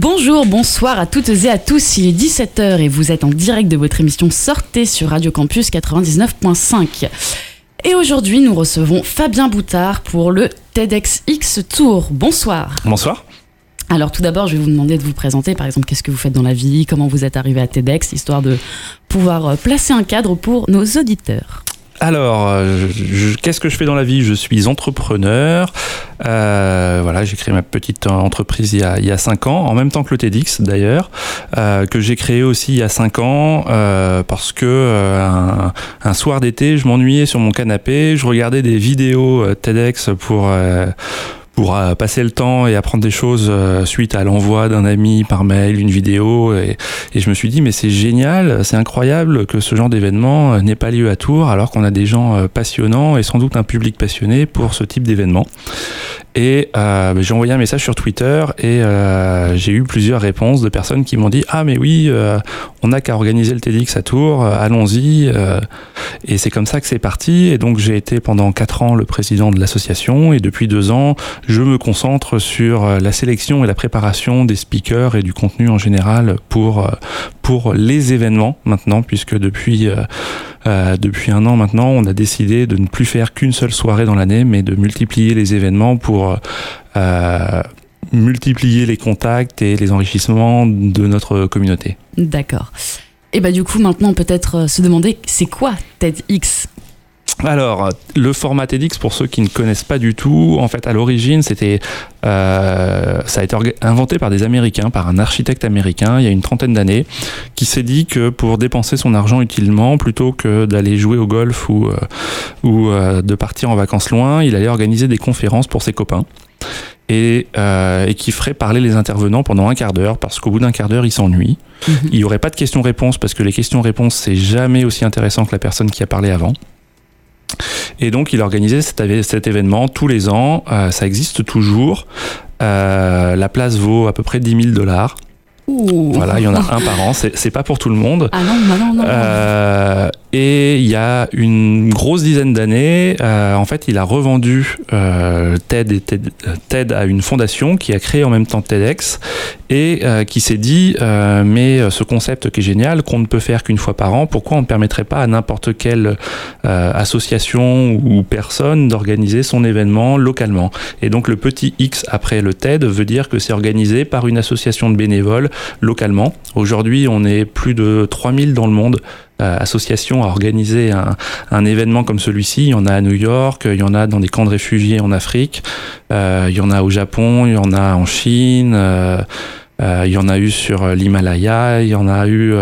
Bonjour, bonsoir à toutes et à tous, il est 17h et vous êtes en direct de votre émission Sortez sur Radio Campus 99.5. Et aujourd'hui, nous recevons Fabien Boutard pour le TEDxX Tour. Bonsoir. Bonsoir. Alors tout d'abord, je vais vous demander de vous présenter, par exemple, qu'est-ce que vous faites dans la vie, comment vous êtes arrivé à TEDx, histoire de pouvoir placer un cadre pour nos auditeurs. Alors, qu'est-ce que je fais dans la vie ? Je suis entrepreneur. Voilà, j'ai créé ma petite entreprise il y a 5 ans, en même temps que le TEDx d'ailleurs, que j'ai créé aussi il y a 5 ans parce que un soir d'été, je m'ennuyais sur mon canapé, je regardais des vidéos TEDx pour passer le temps et apprendre des choses suite à l'envoi d'un ami par mail, une vidéo, et je me suis dit mais c'est génial, c'est incroyable que ce genre d'événement n'ait pas lieu à Tours alors qu'on a des gens passionnants et sans doute un public passionné pour ce type d'événement. Et j'ai envoyé un message sur Twitter et j'ai eu plusieurs réponses de personnes qui m'ont dit ah mais oui, on n'a qu'à organiser le TEDx à Tours, allons-y, et c'est comme ça que c'est parti. Et donc j'ai été pendant 4 ans le président de l'association et depuis 2 ans je me concentre sur la sélection et la préparation des speakers et du contenu en général pour les événements maintenant, puisque depuis 1 an maintenant, on a décidé de ne plus faire qu'une seule soirée dans l'année, mais de multiplier les événements pour multiplier les contacts et les enrichissements de notre communauté. D'accord. Et du coup, maintenant, peut-être se demander, c'est quoi TEDx ? Alors, le format TEDx, pour ceux qui ne connaissent pas du tout, en fait, à l'origine, ça a été inventé par des Américains, par un architecte américain, il y a une 30aine d'années, qui s'est dit que pour dépenser son argent utilement, plutôt que d'aller jouer au golf ou de partir en vacances loin, il allait organiser des conférences pour ses copains. Et qui ferait parler les intervenants pendant un quart d'heure, parce qu'au bout d'un quart d'heure, ils s'ennuient. Il n'y aurait pas de questions-réponses, parce que les questions-réponses, c'est jamais aussi intéressant que la personne qui a parlé avant. Et donc, il organisait cet événement tous les ans. Ça existe toujours. La place vaut à peu près $10,000. Ouh. Voilà, il y en a un par an. C'est pas pour tout le monde. Ah non. Et il y a une grosse dizaine d'années, en fait, il a revendu TED à une fondation qui a créé en même temps TEDx et qui s'est dit mais ce concept qui est génial, qu'on ne peut faire qu'une fois par an, pourquoi on ne permettrait pas à n'importe quelle association ou personne d'organiser son événement localement. Et donc le petit X après le TED veut dire que c'est organisé par une association de bénévoles localement. Aujourd'hui, on est plus de 3000 dans le monde. Association à organiser un événement comme celui-ci. Il y en a à New York, il y en a dans des camps de réfugiés en Afrique, il y en a au Japon, il y en a en Chine, il y en a eu sur l'Himalaya, il y en a eu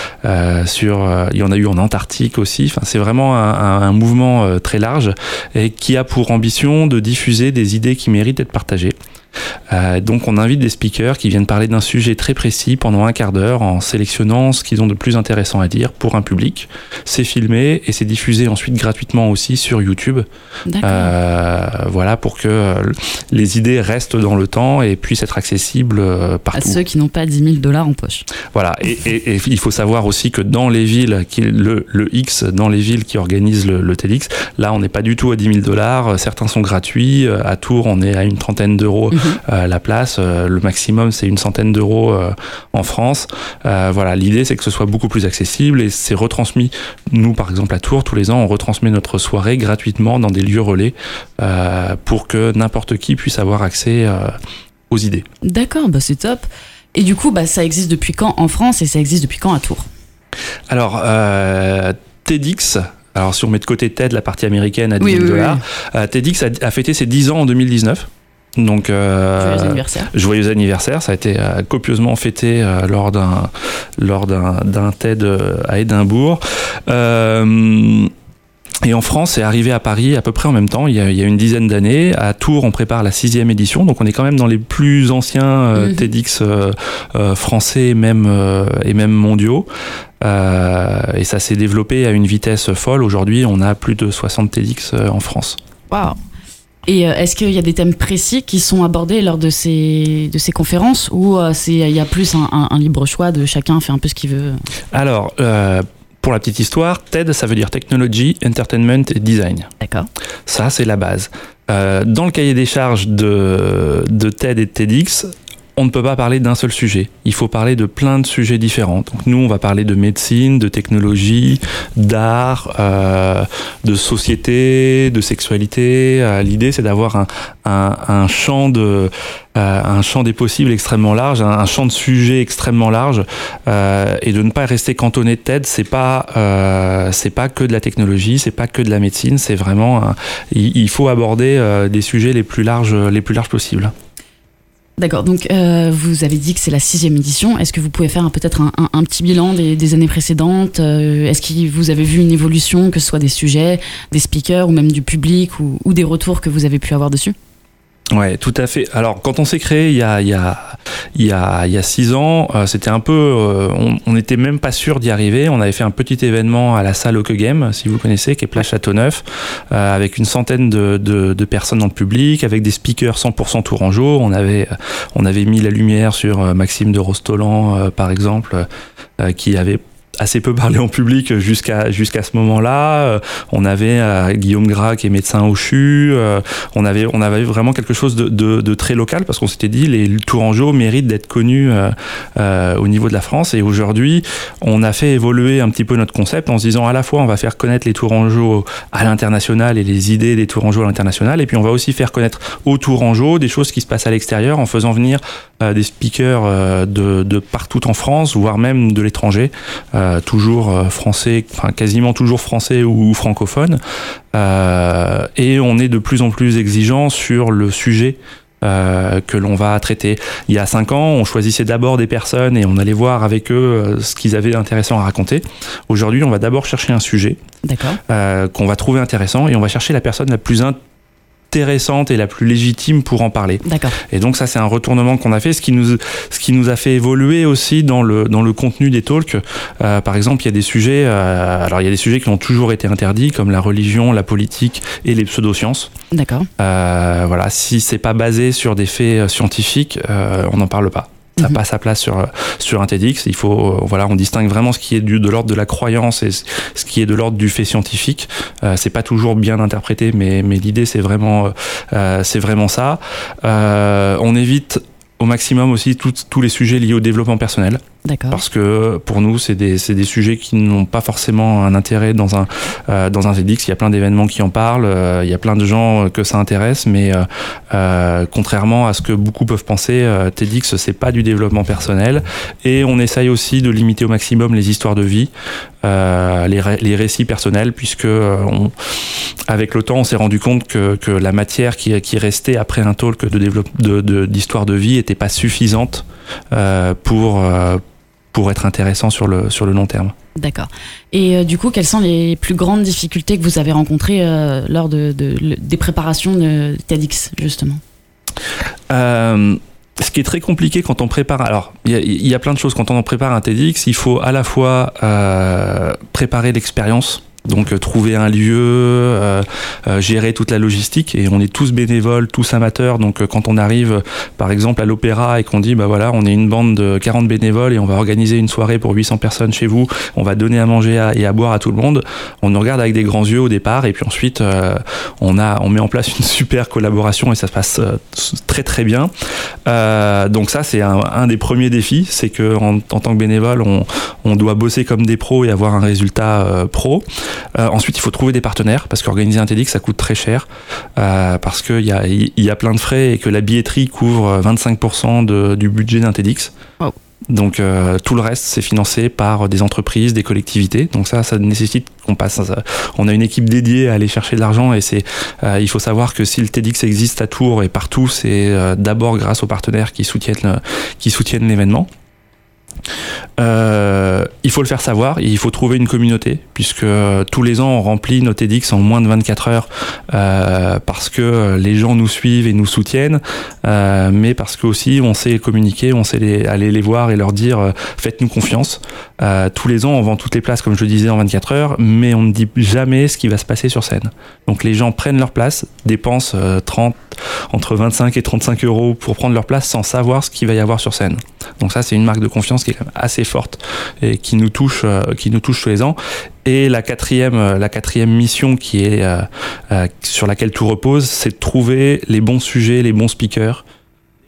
en Antarctique aussi. Enfin, c'est vraiment un mouvement très large et qui a pour ambition de diffuser des idées qui méritent d'être partagées. Donc on invite des speakers qui viennent parler d'un sujet très précis pendant un quart d'heure en sélectionnant ce qu'ils ont de plus intéressant à dire pour un public. C'est filmé et c'est diffusé ensuite gratuitement aussi sur YouTube. Voilà, pour que les idées restent dans le temps et puissent être accessibles partout. À ceux qui n'ont pas $10,000 en poche. Voilà, et il faut savoir aussi que dans les villes, le X, dans les villes qui organisent le TEDx, là on n'est pas du tout à $10,000, certains sont gratuits. À Tours, on est à une 30aine d'euros la place, le maximum c'est une 100aine d'euros en France. Voilà, l'idée c'est que ce soit beaucoup plus accessible et c'est retransmis. Nous par exemple à Tours, tous les ans on retransmet notre soirée gratuitement dans des lieux relais pour que n'importe qui puisse avoir accès aux idées. D'accord, c'est top. Et du coup, ça existe depuis quand en France et ça existe depuis quand à Tours ? Alors, TEDx... Alors si on met de côté TED, la partie américaine à $10,000, TEDx a fêté ses 10 ans en 2019. Donc, joyeux anniversaire. Joyeux anniversaire, ça a été copieusement fêté lors d'un TED à Édimbourg. Et en France, c'est arrivé à Paris à peu près en même temps, il y a une dizaine d'années. À Tours, on prépare la 6e édition, donc on est quand même dans les plus anciens TEDx français et même mondiaux. Et ça s'est développé à une vitesse folle. Aujourd'hui, on a plus de 60 TEDx en France. Waouh! Et est-ce qu'il y a des thèmes précis qui sont abordés lors de ces conférences ou il y a plus un libre choix de chacun fait un peu ce qu'il veut? Alors, pour la petite histoire, TED, ça veut dire Technology, Entertainment et Design. D'accord. Ça, c'est la base. Dans le cahier des charges de TED et de TEDx, on ne peut pas parler d'un seul sujet. Il faut parler de plein de sujets différents. Donc nous, on va parler de médecine, de technologie, d'art, de société, de sexualité. L'idée, c'est d'avoir un champ des possibles extrêmement large, un champ de sujets extrêmement large, et de ne pas rester cantonné de TED. C'est pas que de la technologie, c'est pas que de la médecine. C'est vraiment, il faut aborder des sujets les plus larges possibles. D'accord, donc vous avez dit que c'est la 6e édition. Est-ce que vous pouvez faire peut-être un petit bilan des années précédentes ? Est-ce que vous avez vu une évolution, que ce soit des sujets, des speakers ou même du public ou des retours que vous avez pu avoir dessus ? Ouais, tout à fait. Alors, quand on s'est créé il y a 6 ans, c'était un peu, on n'était même pas sûr d'y arriver. On avait fait un petit événement à la salle Hockegame, si vous connaissez, qui est Place Châteauneuf, avec une centaine de personnes dans le public, avec des speakers 100% tourangeaux. On avait mis la lumière sur Maxime de Rostolan, par exemple, qui avait assez peu parlé en public jusqu'à ce moment-là. On avait Guillaume Gras qui est médecin au CHU. On avait vraiment quelque chose de très local, parce qu'on s'était dit les tourangeaux méritent d'être connus au niveau de la France. Et aujourd'hui, on a fait évoluer un petit peu notre concept en se disant à la fois on va faire connaître les tourangeaux à l'international et les idées des tourangeaux à l'international, et puis on va aussi faire connaître aux tourangeaux des choses qui se passent à l'extérieur en faisant venir des speakers de partout en France, voire même de l'étranger. Toujours français, enfin quasiment toujours français ou francophone, et on est de plus en plus exigeant sur le sujet que l'on va traiter. Il y a 5 ans, on choisissait d'abord des personnes et on allait voir avec eux ce qu'ils avaient d'intéressant à raconter. Aujourd'hui, on va d'abord chercher un sujet qu'on va trouver intéressant, et on va chercher la personne la plus intéressante et la plus légitime pour en parler. D'accord. Et donc ça, c'est un retournement qu'on a fait, ce qui nous a fait évoluer aussi dans le contenu des talks. Par exemple, il y a des sujets, alors il y a des sujets qui ont toujours été interdits, comme la religion, la politique et les pseudosciences. D'accord. Voilà, si c'est pas basé sur des faits scientifiques, on n'en parle pas. Ça n'a pas sa place sur un TEDx. Il faut, on distingue vraiment ce qui est de l'ordre de la croyance et ce qui est de l'ordre du fait scientifique. C'est pas toujours bien interprété, mais l'idée c'est vraiment ça. On évite au maximum aussi tous les sujets liés au développement personnel. D'accord. Parce que pour nous, c'est des sujets qui n'ont pas forcément un intérêt dans un TEDx. Il y a plein d'événements qui en parlent, il y a plein de gens que ça intéresse, mais contrairement à ce que beaucoup peuvent penser, TEDx c'est pas du développement personnel, et on essaye aussi de limiter au maximum les histoires de vie, les récits personnels, puisque avec le temps, on s'est rendu compte que la matière qui restait après un talk d'histoire de vie était pas suffisante pour être intéressant sur le long terme. D'accord. Et du coup, quelles sont les plus grandes difficultés que vous avez rencontrées lors des préparations de TEDx, justement ? Ce qui est très compliqué quand on prépare... Alors, il y a plein de choses. Quand on prépare un TEDx, il faut à la fois préparer l'expérience, donc trouver un lieu, gérer toute la logistique, et on est tous bénévoles, tous amateurs, donc quand on arrive par exemple à l'Opéra et qu'on dit on est une bande de 40 bénévoles et on va organiser une soirée pour 800 personnes chez vous, on va donner à manger et à boire à tout le monde, on nous regarde avec des grands yeux au départ, et puis ensuite on met en place une super collaboration et ça se passe très très bien. Donc ça c'est un des premiers défis, c'est que en tant que bénévole on doit bosser comme des pros et avoir un résultat pro. Ensuite, il faut trouver des partenaires, parce qu'organiser un TEDx, ça coûte très cher, parce qu'il y a plein de frais et que la billetterie couvre 25% du budget d'un TEDx. Wow. Donc tout le reste, c'est financé par des entreprises, des collectivités. Donc ça nécessite on a une équipe dédiée à aller chercher de l'argent, et il faut savoir que si le TEDx existe à Tours et partout, c'est d'abord grâce aux partenaires qui soutiennent l'événement. Il faut le faire savoir, et il faut trouver une communauté, puisque tous les ans on remplit nos TEDx en moins de 24 heures, parce que les gens nous suivent et nous soutiennent, mais parce que aussi on sait communiquer, on sait aller les voir et leur dire faites-nous confiance. Tous les ans on vend toutes les places, comme je le disais, en 24 heures, mais on ne dit jamais ce qui va se passer sur scène. Donc les gens prennent leur place, dépensent entre 25 et 35 euros pour prendre leur place sans savoir ce qu'il va y avoir sur scène. Donc ça, c'est une marque de confiance qui est quand même assez forte et qui nous touche tous les ans. Et la quatrième mission qui est sur laquelle tout repose, c'est de trouver les bons sujets, les bons speakers,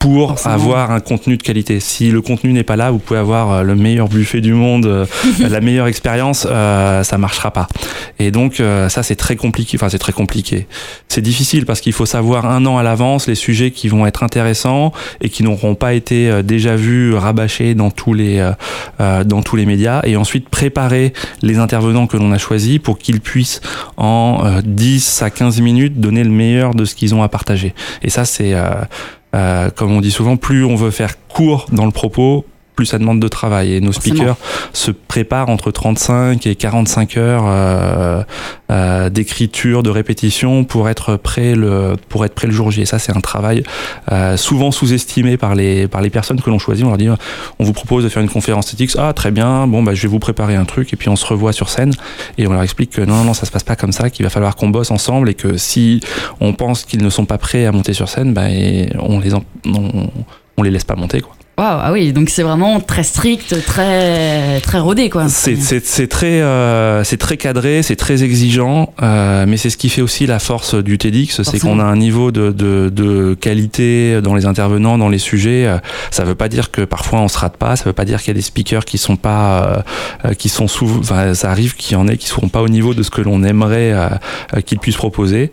pour forcément avoir un contenu de qualité. Si le contenu n'est pas là, vous pouvez avoir le meilleur buffet du monde, la meilleure expérience, ça marchera pas. Et donc ça c'est très compliqué. Enfin c'est très compliqué. C'est difficile parce qu'il faut savoir un an à l'avance les sujets qui vont être intéressants et qui n'auront pas été déjà vus, rabâchés dans tous les médias, et ensuite préparer les intervenants que l'on a choisis pour qu'ils puissent en 10 à 15 minutes donner le meilleur de ce qu'ils ont à partager. Et ça c'est comme on dit souvent, plus on veut faire court dans le propos, plus ça demande de travail. Et nos speakers se préparent entre 35 et 45 heures d'écriture, de répétition pour être prêt le jour J. Et ça, c'est un travail souvent sous-estimé par les personnes que l'on choisit. On leur dit, on vous propose de faire une conférence TEDx. Ah, très bien. Bon, je vais vous préparer un truc et puis on se revoit sur scène. Et on leur explique que non, ça se passe pas comme ça, qu'il va falloir qu'on bosse ensemble et que si on pense qu'ils ne sont pas prêts à monter sur scène, on les laisse pas monter, quoi. Waouh, ah oui, donc c'est vraiment très strict, très très rodé, quoi. C'est très cadré, c'est très exigeant, mais c'est ce qui fait aussi la force du TEDx, c'est qu'on a un niveau de qualité dans les intervenants, dans les sujets. Ça veut pas dire que parfois on se rate pas, ça veut pas dire qu'il y a des speakers qui sont pas, enfin ça arrive qu'il y en ait qui seront pas au niveau de ce que l'on aimerait qu'ils puissent proposer,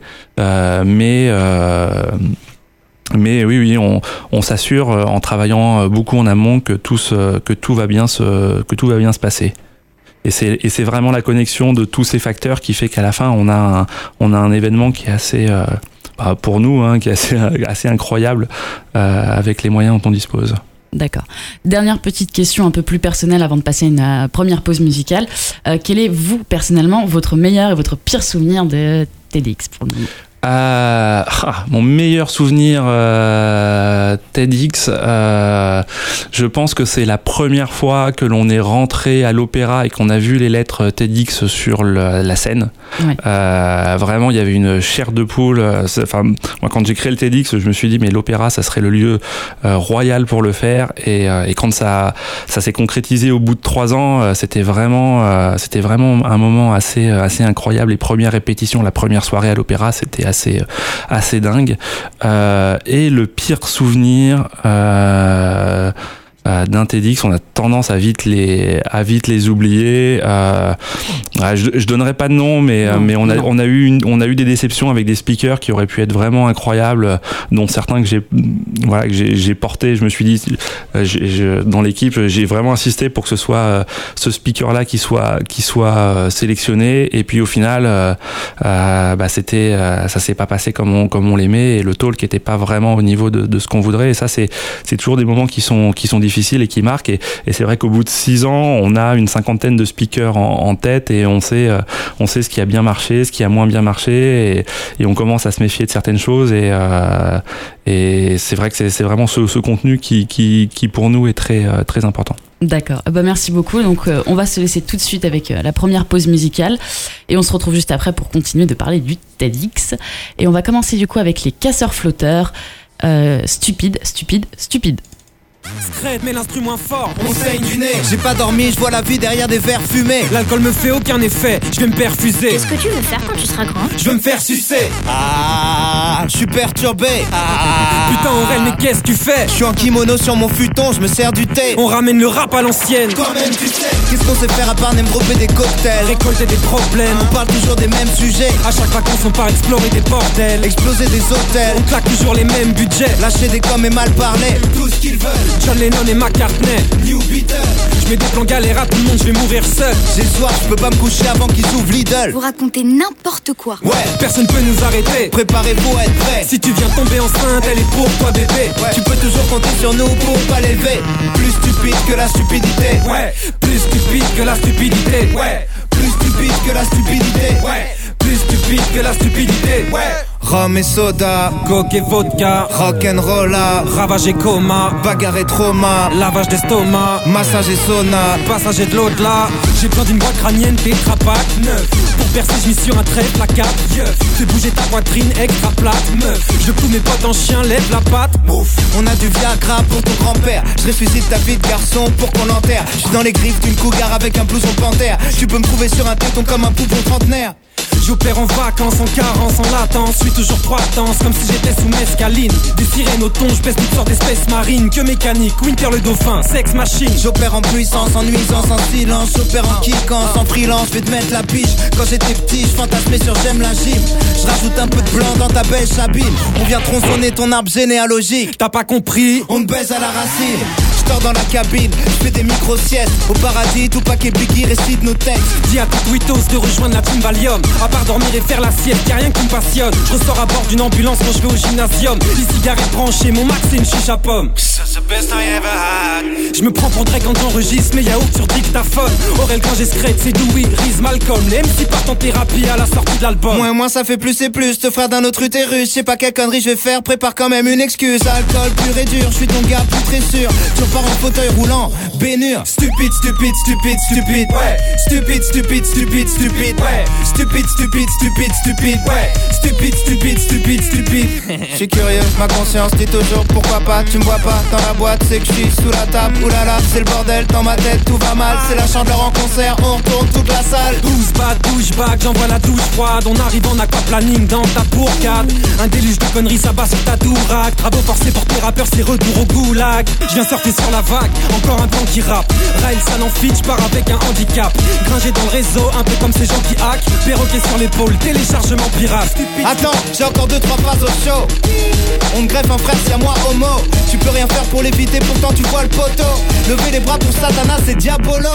mais oui, on s'assure en travaillant beaucoup en amont que tout va bien se passer. Et c'est vraiment la connexion de tous ces facteurs qui fait qu'à la fin on a un événement qui est assez pour nous qui est assez incroyable avec les moyens dont on dispose. D'accord. Dernière petite question un peu plus personnelle avant de passer à une première pause musicale. Quel est, vous, personnellement, votre meilleur et votre pire souvenir de TEDx pour nous ? Mon meilleur souvenir TEDx, je pense que c'est la première fois que l'on est rentré à l'opéra et qu'on a vu les lettres TEDx sur la scène. Ouais. Vraiment, il y avait une chair de poule. Moi, quand j'ai créé le TEDx, je me suis dit mais l'opéra, ça serait le lieu royal pour le faire. Et quand ça s'est concrétisé au bout de 3 ans, c'était vraiment un moment assez incroyable. Les premières répétitions, la première soirée à l'opéra, c'était assez dingue. Et le pire souvenir d'un TEDx, on a tendance à vite les oublier. Je donnerai pas de nom, mais on a eu des déceptions avec des speakers qui auraient pu être vraiment incroyables, dont certains que j'ai porté. Je me suis dit, dans l'équipe, j'ai vraiment insisté pour que ce soit ce speaker-là qui soit sélectionné. Et puis au final, ça s'est pas passé comme on l'aimait, et le talk était pas vraiment au niveau de ce qu'on voudrait. Et ça, c'est toujours des moments qui sont difficiles et qui marquent, et c'est vrai qu'au bout de 6 ans on a une 50aine de speakers en tête, et on sait ce qui a bien marché, ce qui a moins bien marché, et on commence à se méfier de certaines choses, et c'est vrai que c'est vraiment ce contenu qui pour nous est très très important. D'accord, merci beaucoup. Donc on va se laisser tout de suite avec la première pause musicale, et on se retrouve juste après pour continuer de parler du TEDx, et on va commencer du coup avec les casseurs flotteurs. Stupide. Scred, mais l'instrument fort, on saigne du nez. J'ai pas dormi, je vois la vie derrière des verres fumés. L'alcool me fait aucun effet, je vais me perfuser. Qu'est-ce que tu veux faire quand tu seras grand ? Je veux me faire sucer. Je suis perturbé. Putain Aurel, mais qu'est-ce que tu fais ? Je suis en kimono sur mon futon, je me sers du thé. On ramène le rap à l'ancienne. Toi-même tu sais. Qu'est-ce qu'on sait faire à part dropper des cocktails, récolter des problèmes. On parle toujours des mêmes sujets. À chaque vacances on part explorer des bordels, exploser des hôtels. On claque toujours les mêmes budgets, lâcher des coms et mal parler. Tout ce qu'ils veulent. John Lennon et McCartney, New Beatles. Je mets des plans galères à tout le monde, je vais mourir seul. J'ai soif, je peux pas me coucher avant qu'ils ouvrent Lidl. Vous racontez n'importe quoi. Ouais, personne peut nous arrêter. Préparez-vous à être prêts. Si tu viens tomber enceinte, elle est pour toi bébé. Ouais. Tu peux toujours compter sur nous pour pas l'élever. Plus stupide que la stupidité. Ouais, plus stupide que la stupidité. Ouais, plus stupide que la stupidité. Ouais, plus stupide que la stupidité. Ouais. Rhum et soda, coke et vodka, rock'n'rolla, ravage et coma, bagarre et trauma, lavage d'estomac, massage et sauna, passager de l'au-delà. J'ai besoin d'une boîte crânienne Tetra Pak 9. Pour percer je mis sur un trait placard. Fais bouger ta poitrine extra plate. Meuf, je coupe mes potes en chien, lève la patte. Ouf. On a du Viagra pour ton grand-père. Je ressuscite ta vie de garçon pour qu'on l'enterre. Je suis dans les griffes d'une cougar avec un blouson panthère. Tu peux me trouver sur un téton comme un poupon trentenaire. J'opère en vacances, en carence, en latence. Suis toujours trois danses, comme si j'étais sous mescaline. Des sirènes au thon, je pèse toutes sortes d'espèces marines. Que mécanique, Winter le dauphin, sex machine. J'opère en puissance, en nuisance, en silence. J'opère en kickance, en freelance, je vais te mettre la piche. Quand j'étais petit, je fantasmais sur j'aime la gym. Je rajoute un peu de blanc dans ta bêche habile. On vient tronçonner ton arbre généalogique. T'as pas compris? On te baise à la racine. Je dors dans la cabine, je fais des micro-siestes. Au paradis, tout paquet Biggie récite nos textes. Dis à tout Witos de rejoindre la team Valium. À part dormir et faire la sieste, y'a rien qui me passionne. Je ressors à bord d'une ambulance quand je vais au gymnasium. Les cigarettes branchées, mon max c'est une chicha pomme. Je me prends pour Drake quand j'enregistre, mais yaourt sur dictaphone. Aurel quand j'ai secrète, c'est Dewey, Riz, Malcolm. Les MC partent en thérapie à la sortie de l'album. Moins ça fait plus et plus, te frère d'un autre utérus. Je sais pas quelle connerie je vais faire, prépare quand même une excuse. Alcool pur et dur, je suis ton gars plus très sûr. Tu repars en fauteuil roulant, bénure. Stupide, stupide, stupide, stupide. Ouais. Stupide, stupide, stupide, stupide. Ouais. Stupide, stupide, stupide, stupide. Ouais. Stupide, stupide, stupide, stupide. Je suis curieux, ma conscience dit toujours pourquoi pas. Tu me vois pas dans la boîte, c'est que je suis sous la table. Oulala, c'est le bordel dans ma tête, tout va mal. C'est la chandeleur en concert, on retourne toute la salle. 12 bats, douche-back, j'envoie la douche froide. On arrive en aquaplaning dans ta bourgade. Un déluge de conneries, ça bat sur ta dourac. Travaux forcés pour tes rappeurs, c'est retour au goulag. Je viens surfer sur la vague, encore un blanc qui rappe. Rail, ça n'en fit, j'pars avec un handicap. Gringé dans le réseau, un peu comme ces gens qui hack. Perroquet sur l'épaule, téléchargement pirate. Attends, j'ai encore 2-3 phrases au show. On te greffe un frère, c'est à moi homo. Tu peux rien faire pour l'éviter, pourtant tu vois le poteau. Lever les bras pour Satanas, c'est diabolo.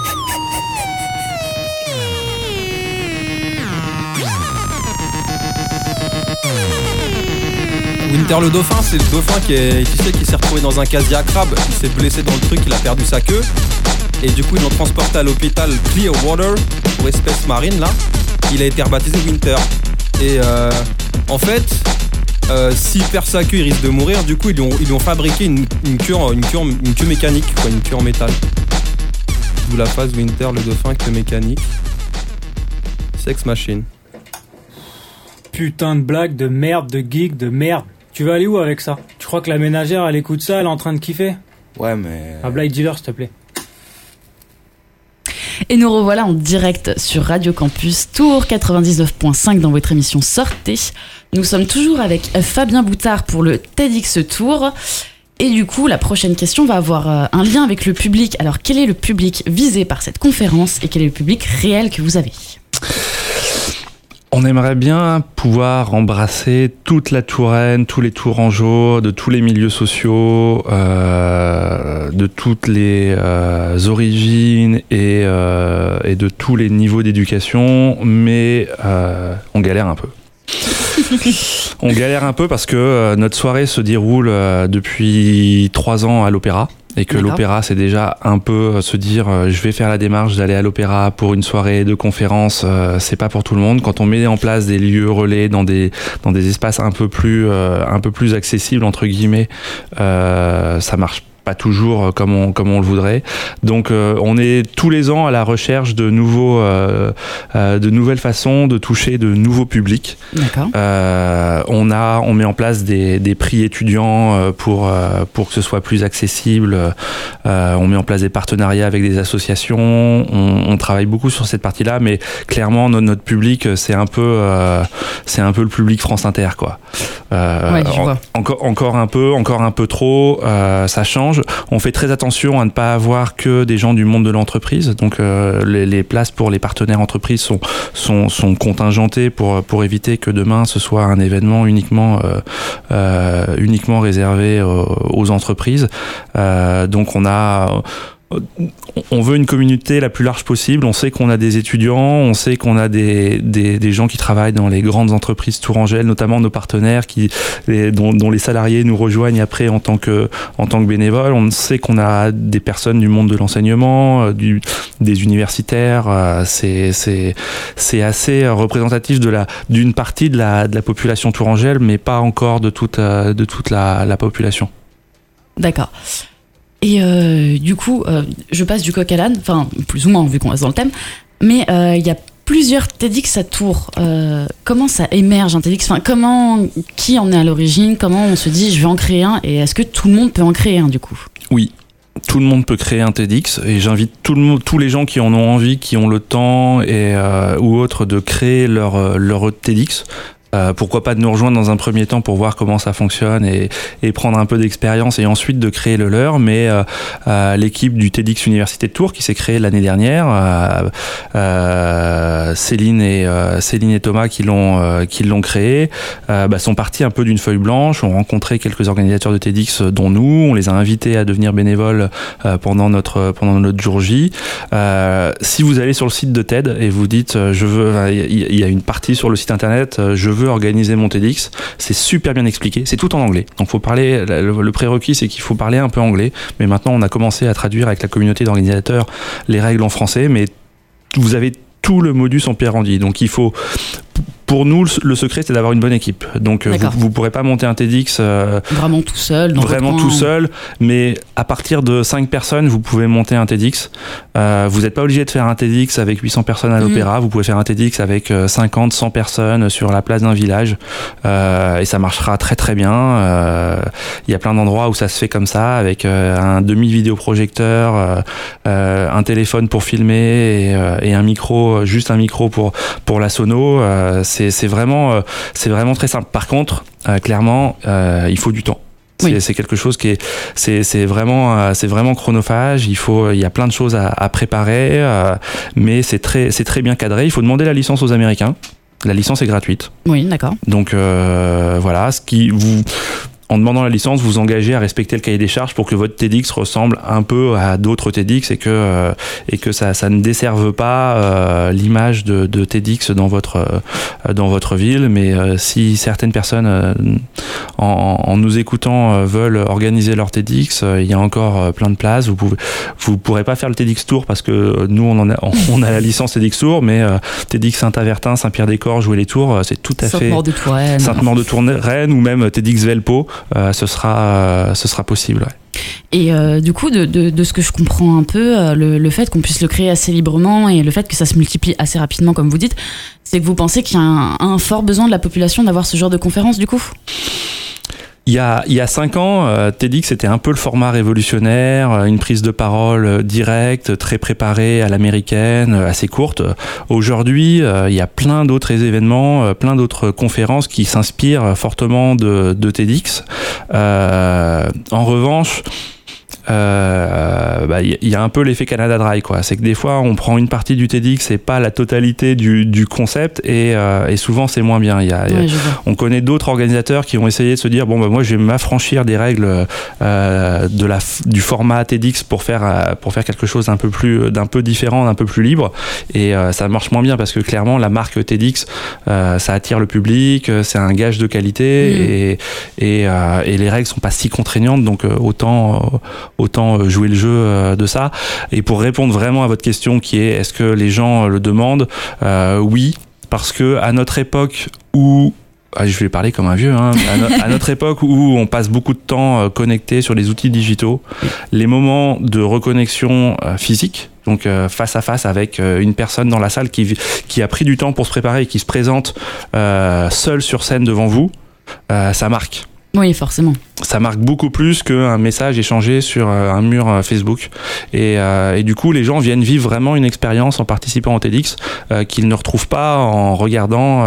Winter le dauphin, c'est le dauphin qui s'est retrouvé dans un casier à crabe. Il s'est blessé dans le truc, il a perdu sa queue. Et du coup ils l'ont transporté à l'hôpital Clearwater pour espèces marines là. Il a été rebaptisé Winter. Et en fait, s'il perd sa queue, il risque de mourir. Du coup ils lui ont fabriqué une queue mécanique, quoi, une queue en métal. D'où la phase Winter le dauphin, queue mécanique. Sex machine. Putain de blague, de merde, de geek, de merde. Tu vas aller où avec ça? Tu crois que la ménagère, elle écoute ça, elle est en train de kiffer? Ouais, mais... Un Blind Dealer, s'il te plaît. Et nous revoilà en direct sur Radio Campus Tours 99.5 dans votre émission Sortez. Nous sommes toujours avec Fabien Boutard pour le TEDx Tour. Et du coup, la prochaine question va avoir un lien avec le public. Alors, quel est le public visé par cette conférence et quel est le public réel que vous avez? On aimerait bien pouvoir embrasser toute la Touraine, tous les Tourangeaux, de tous les milieux sociaux, de toutes les origines et de tous les niveaux d'éducation, mais on galère un peu. On galère un peu parce que notre soirée se déroule depuis 3 ans à l'Opéra. Et que D'accord. l'opéra, c'est déjà un peu se dire je vais faire la démarche d'aller à l'opéra pour une soirée de conférence, c'est pas pour tout le monde. Quand on met en place des lieux relais dans des espaces un peu plus accessibles entre guillemets, ça marche pas toujours comme on le voudrait. Donc on est tous les ans à la recherche de nouvelles façons de toucher de nouveaux publics. D'accord. On met en place des prix étudiants pour que ce soit plus accessible. On met en place des partenariats avec des associations. On travaille beaucoup sur cette partie-là, mais clairement notre public c'est un peu le public France Inter quoi. Ouais, je vois. Encore un peu trop. Ça change. On fait très attention à ne pas avoir que des gens du monde de l'entreprise. Donc les places pour les partenaires entreprises sont contingentées pour éviter que demain ce soit un événement uniquement réservé aux entreprises. Donc on veut une communauté la plus large possible. On sait qu'on a des étudiants, on sait qu'on a des gens qui travaillent dans les grandes entreprises tourangelles, notamment nos partenaires dont les salariés nous rejoignent après en tant que bénévoles. On sait qu'on a des personnes du monde de l'enseignement, des universitaires. C'est assez représentatif d'une partie de la population tourangelle, mais pas encore de toute la population. D'accord. Et du coup, je passe du coq à l'âne, enfin plus ou moins vu qu'on reste dans le thème, mais il y a plusieurs TEDx à Tours. Comment ça émerge un TEDx? Enfin, qui en est à l'origine? Comment on se dit je vais en créer un? Et est-ce que tout le monde peut en créer un du coup? Oui. tout le monde peut créer un TEDx et j'invite tous les gens qui en ont envie, qui ont le temps et ou autres de créer leur TEDx. Pourquoi pas de nous rejoindre dans un premier temps pour voir comment ça fonctionne et prendre un peu d'expérience et ensuite de créer le leur. Mais l'équipe du TEDx Université de Tours qui s'est créée l'année dernière, Céline et Thomas qui l'ont créé, sont partis un peu d'une feuille blanche, ont rencontré quelques organisateurs de TEDx dont nous, on les a invités à devenir bénévoles pendant notre jour J. Si vous allez sur le site de TED et vous dites il y a une partie sur le site internet, je veux organiser mon TEDx, c'est super bien expliqué, c'est tout en anglais. Donc faut parler, le prérequis c'est qu'il faut parler un peu anglais, mais maintenant on a commencé à traduire avec la communauté d'organisateurs les règles en français, mais vous avez tout le modus operandi. Donc il faut, pour nous, le secret c'est d'avoir une bonne équipe. Donc vous pourrez pas monter un TEDx vraiment tout seul, mais à partir de 5 personnes, vous pouvez monter un TEDx. Vous n'êtes pas obligé de faire un TEDx avec 800 personnes à l'Opéra, vous pouvez faire un TEDx avec 50, 100 personnes sur la place d'un village et ça marchera très très bien. Il y a plein d'endroits où ça se fait comme ça, avec un demi-vidéoprojecteur, un téléphone pour filmer et un micro, juste un micro pour la sono. C'est vraiment très simple. Par contre, clairement, il faut du temps. C'est quelque chose qui est, c'est vraiment chronophage. Il y a plein de choses à préparer, mais c'est très bien cadré. Il faut demander la licence aux Américains. La licence est gratuite. Oui, d'accord. Donc voilà, en demandant la licence, vous engagez à respecter le cahier des charges pour que votre TEDx ressemble un peu à d'autres TEDx et que ça ne desserve pas l'image de TEDx dans votre ville. Mais si certaines personnes en nous écoutant veulent organiser leur TEDx, il y a encore plein de places. Vous pourrez pas faire le TEDx Tour parce que nous on a la licence TEDx Tour, mais TEDx Saint-Avertin, Saint-Pierre-des-Corps, Jouer les Tours, c'est tout à fait Sainte-Maure de Touraine ou même TEDx Velpo. Ce sera possible. Ouais. Et du coup, de ce que je comprends un peu, le fait qu'on puisse le créer assez librement et le fait que ça se multiplie assez rapidement, comme vous dites, c'est que vous pensez qu'il y a un fort besoin de la population d'avoir ce genre de conférence, du coup ? Il y a 5 ans, TEDx était un peu le format révolutionnaire, une prise de parole directe, très préparée à l'américaine, assez courte. Aujourd'hui, il y a plein d'autres événements, plein d'autres conférences qui s'inspirent fortement de TEDx. En revanche, il y a un peu l'effet Canada Dry, quoi. C'est que des fois on prend une partie du TEDx et pas la totalité du concept et souvent c'est moins bien. On connaît d'autres organisateurs qui ont essayé de se dire moi je vais m'affranchir des règles du format TEDx pour faire quelque chose d'un peu différent, d'un peu plus libre, et ça marche moins bien parce que clairement la marque TEDx ça attire le public, c'est un gage de qualité et les règles sont pas si contraignantes, donc autant jouer le jeu de ça. Et pour répondre vraiment à votre question qui est est-ce que les gens le demandent, oui, parce que à notre époque où je vais parler comme un vieux, à notre époque où on passe beaucoup de temps connecté sur les outils digitaux, les moments de reconnexion physique, donc face à face avec une personne dans la salle qui a pris du temps pour se préparer et qui se présente seule sur scène devant vous, ça marque. Oui, forcément. Ça marque beaucoup plus qu'un message échangé sur un mur Facebook. Et du coup, les gens viennent vivre vraiment une expérience en participant au TEDx qu'ils ne retrouvent pas en regardant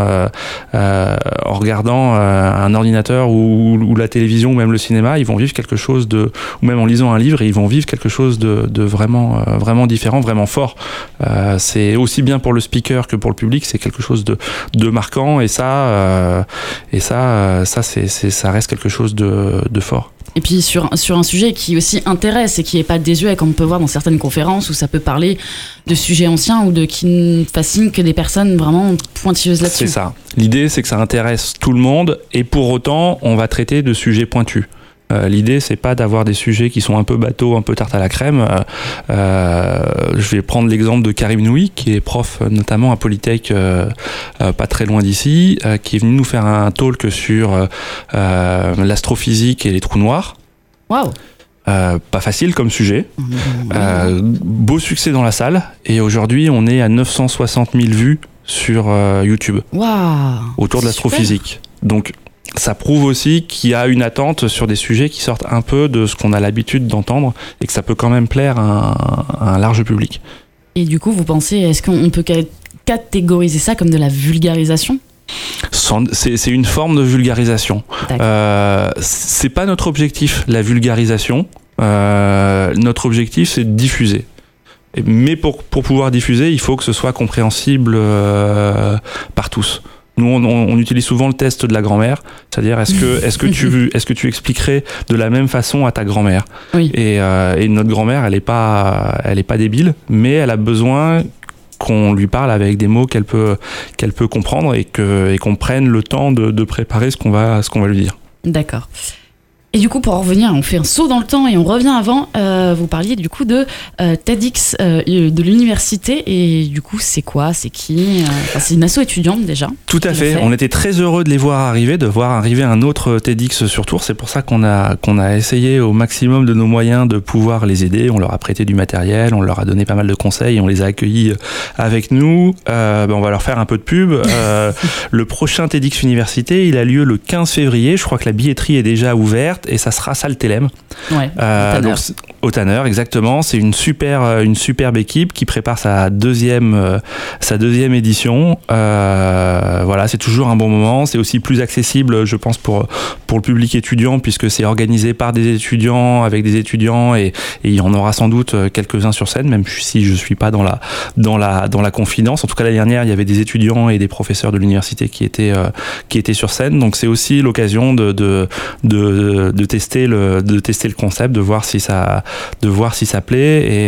un ordinateur ou la télévision ou même le cinéma. Ils vont vivre quelque chose ou même en lisant un livre, ils vont vivre quelque chose de vraiment différent, vraiment fort. C'est aussi bien pour le speaker que pour le public. C'est quelque chose de marquant, et ça reste quelque chose de fort. Et puis sur un sujet qui aussi intéresse et qui n'est pas désuet, comme on peut voir dans certaines conférences où ça peut parler de sujets anciens ou qui ne fascinent que des personnes vraiment pointilleuses là-dessus. C'est ça. L'idée, c'est que ça intéresse tout le monde, et pour autant, on va traiter de sujets pointus. L'idée, c'est pas d'avoir des sujets qui sont un peu bateaux, un peu tarte à la crème. Je vais prendre l'exemple de Karim Noui, qui est prof notamment à Polytech, pas très loin d'ici, qui est venu nous faire un talk sur l'astrophysique et les trous noirs. Waouh! Pas facile comme sujet. Beau succès dans la salle, et aujourd'hui, on est à 960 000 vues sur YouTube. Waouh! Autour de l'astrophysique. Donc, ça prouve aussi qu'il y a une attente sur des sujets qui sortent un peu de ce qu'on a l'habitude d'entendre et que ça peut quand même plaire à un large public. Et du coup, vous pensez, est-ce qu'on peut catégoriser ça comme de la vulgarisation ? C'est une forme de vulgarisation. C'est pas notre objectif, la vulgarisation. Notre objectif, c'est de diffuser. Mais pour pouvoir diffuser, il faut que ce soit compréhensible par tous. Nous, on utilise souvent le test de la grand-mère, c'est-à-dire est-ce que tu expliquerais de la même façon à ta grand-mère ? Oui. Et notre grand-mère, elle est pas débile, mais elle a besoin qu'on lui parle avec des mots qu'elle peut comprendre et qu'on prenne le temps de préparer ce qu'on va lui dire. D'accord. Et du coup, pour en revenir, on fait un saut dans le temps et on revient avant. Vous parliez du coup de TEDx de l'université. Et du coup, c'est quoi ? C'est qui ? C'est une asso étudiante déjà. Tout à fait. On était très heureux de les voir arriver, de voir arriver un autre TEDx sur Tours. C'est pour ça qu'on a essayé au maximum de nos moyens de pouvoir les aider. On leur a prêté du matériel, on leur a donné pas mal de conseils, on les a accueillis avec nous. On va leur faire un peu de pub. Le prochain TEDx Université, il a lieu le 15 février. Je crois que la billetterie est déjà ouverte. Et ça sera salle Télème. Ouais, au Tanner, exactement. C'est une superbe équipe qui prépare sa deuxième édition. Voilà, c'est toujours un bon moment. C'est aussi plus accessible, je pense, pour le public étudiant, puisque c'est organisé par des étudiants, avec des étudiants, et il y en aura sans doute quelques-uns sur scène, même si je suis pas dans la confidence. En tout cas, l'année dernière, il y avait des étudiants et des professeurs de l'université qui étaient sur scène. Donc c'est aussi l'occasion de tester le concept, de voir si ça plaît,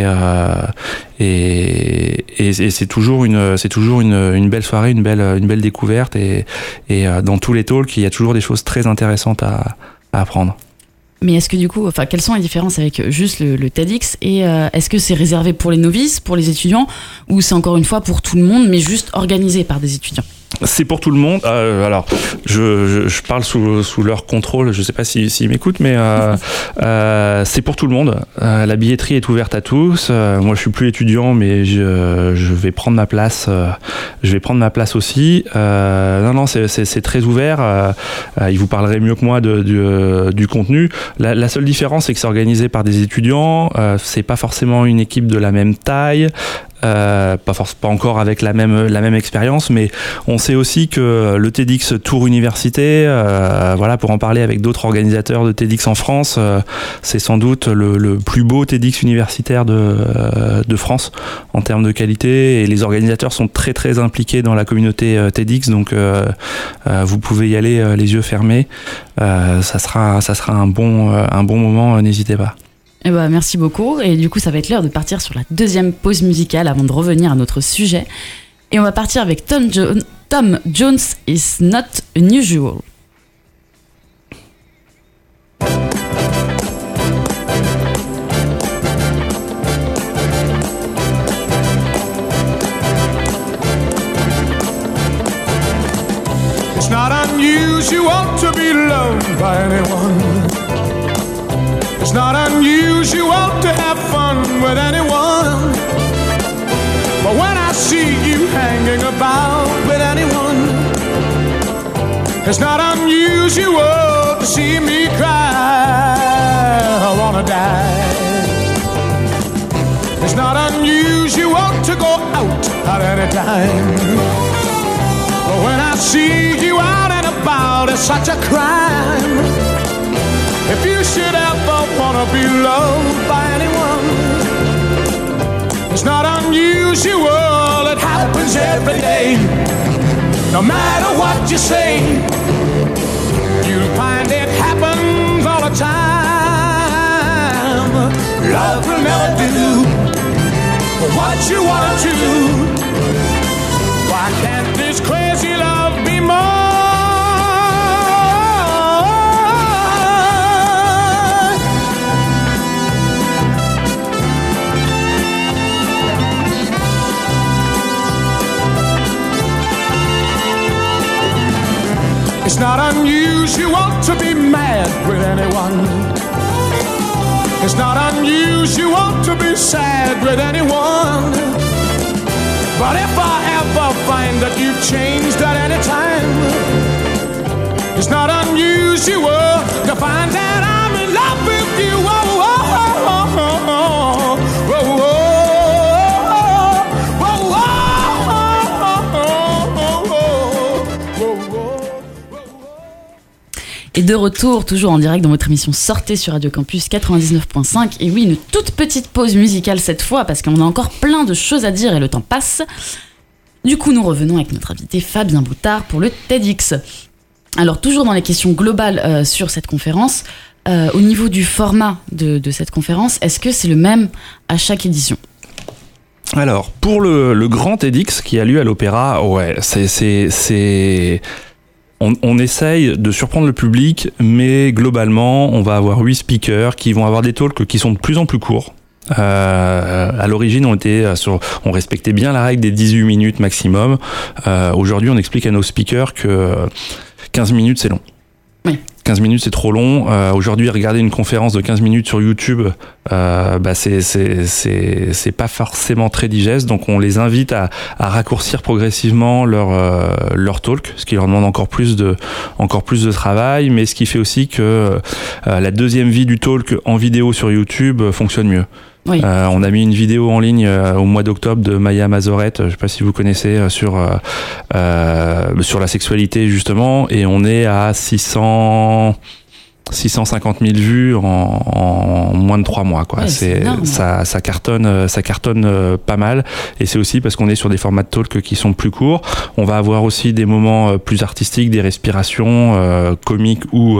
et c'est toujours une belle soirée, une belle découverte, et dans tous les talks, il y a toujours des choses très intéressantes à apprendre. Mais est-ce que du coup, quelles sont les différences avec juste le TEDx, et est-ce que c'est réservé pour les novices, pour les étudiants, ou c'est encore une fois pour tout le monde, mais juste organisé par des étudiants ? C'est pour tout le monde. Alors, je parle sous leur contrôle. Je sais pas s'ils m'écoutent, mais c'est pour tout le monde. La billetterie est ouverte à tous. Moi, je suis plus étudiant, mais je vais prendre ma place. Je vais prendre ma place aussi. Non, c'est très ouvert. Ils vous parleraient mieux que moi du contenu. La seule différence, c'est que c'est organisé par des étudiants. C'est pas forcément une équipe de la même taille. Pas encore avec la même expérience, mais on sait aussi que le TEDx Tours Université, pour en parler avec d'autres organisateurs de TEDx en France, c'est sans doute le plus beau TEDx universitaire de France en termes de qualité, et les organisateurs sont très très impliqués dans la communauté TEDx, donc vous pouvez y aller les yeux fermés. Ça sera un bon moment, n'hésitez pas. Eh ben, merci beaucoup, et du coup ça va être l'heure de partir sur la deuxième pause musicale avant de revenir à notre sujet, et on va partir avec Tom Jones is not unusual. It's not unusual to be loved by anyone. It's not unusual to have fun with anyone. But when I see you hanging about with anyone, it's not unusual to see me cry. I wanna die. It's not unusual to go out at any time. But when I see you out and about, it's such a crime. If you should ever wanna be loved by anyone, it's not unusual, it happens every day. No matter what you say, you'll find it happens all the time. Love will never do what you wanna do. Why can't this crazy love be more? It's not unusual to be mad with anyone. It's not unusual to be sad with anyone. But if I ever find that you've changed at any time, it's not unusual don't use your world to find that I'm in love with you. Oh, oh, oh, oh, oh, oh, Et de retour, toujours en direct dans votre émission Sortez sur Radio Campus 99.5. Et oui, une toute petite pause musicale cette fois, parce qu'on a encore plein de choses à dire et le temps passe. Du coup, nous revenons avec notre invité Fabien Boutard pour le TEDx. Alors, toujours dans les questions globales sur cette conférence, au niveau du format de cette conférence, est-ce que c'est le même à chaque édition ? Alors, pour le grand TEDx qui a lieu à l'Opéra, ouais, on essaye de surprendre le public, mais globalement, on va avoir 8 speakers qui vont avoir des talks qui sont de plus en plus courts. À l'origine, on respectait bien la règle des 18 minutes maximum. Aujourd'hui, on explique à nos speakers que 15 minutes, c'est long. Oui. 15 minutes, c'est trop long. Aujourd'hui, regarder une conférence de 15 minutes sur YouTube, c'est pas forcément très digeste. Donc, on les invite à raccourcir progressivement leur talk, ce qui leur demande encore plus de travail, mais ce qui fait aussi que la deuxième vie du talk en vidéo sur YouTube fonctionne mieux. Oui. On a mis une vidéo en ligne au mois d'octobre de Maya Mazorette, je sais pas si vous connaissez, sur la sexualité justement, et on est à 650 000 vues en moins de 3 mois, quoi. Ouais, ça cartonne pas mal, et c'est aussi parce qu'on est sur des formats de talk qui sont plus courts. On va avoir aussi des moments plus artistiques, des respirations comiques ou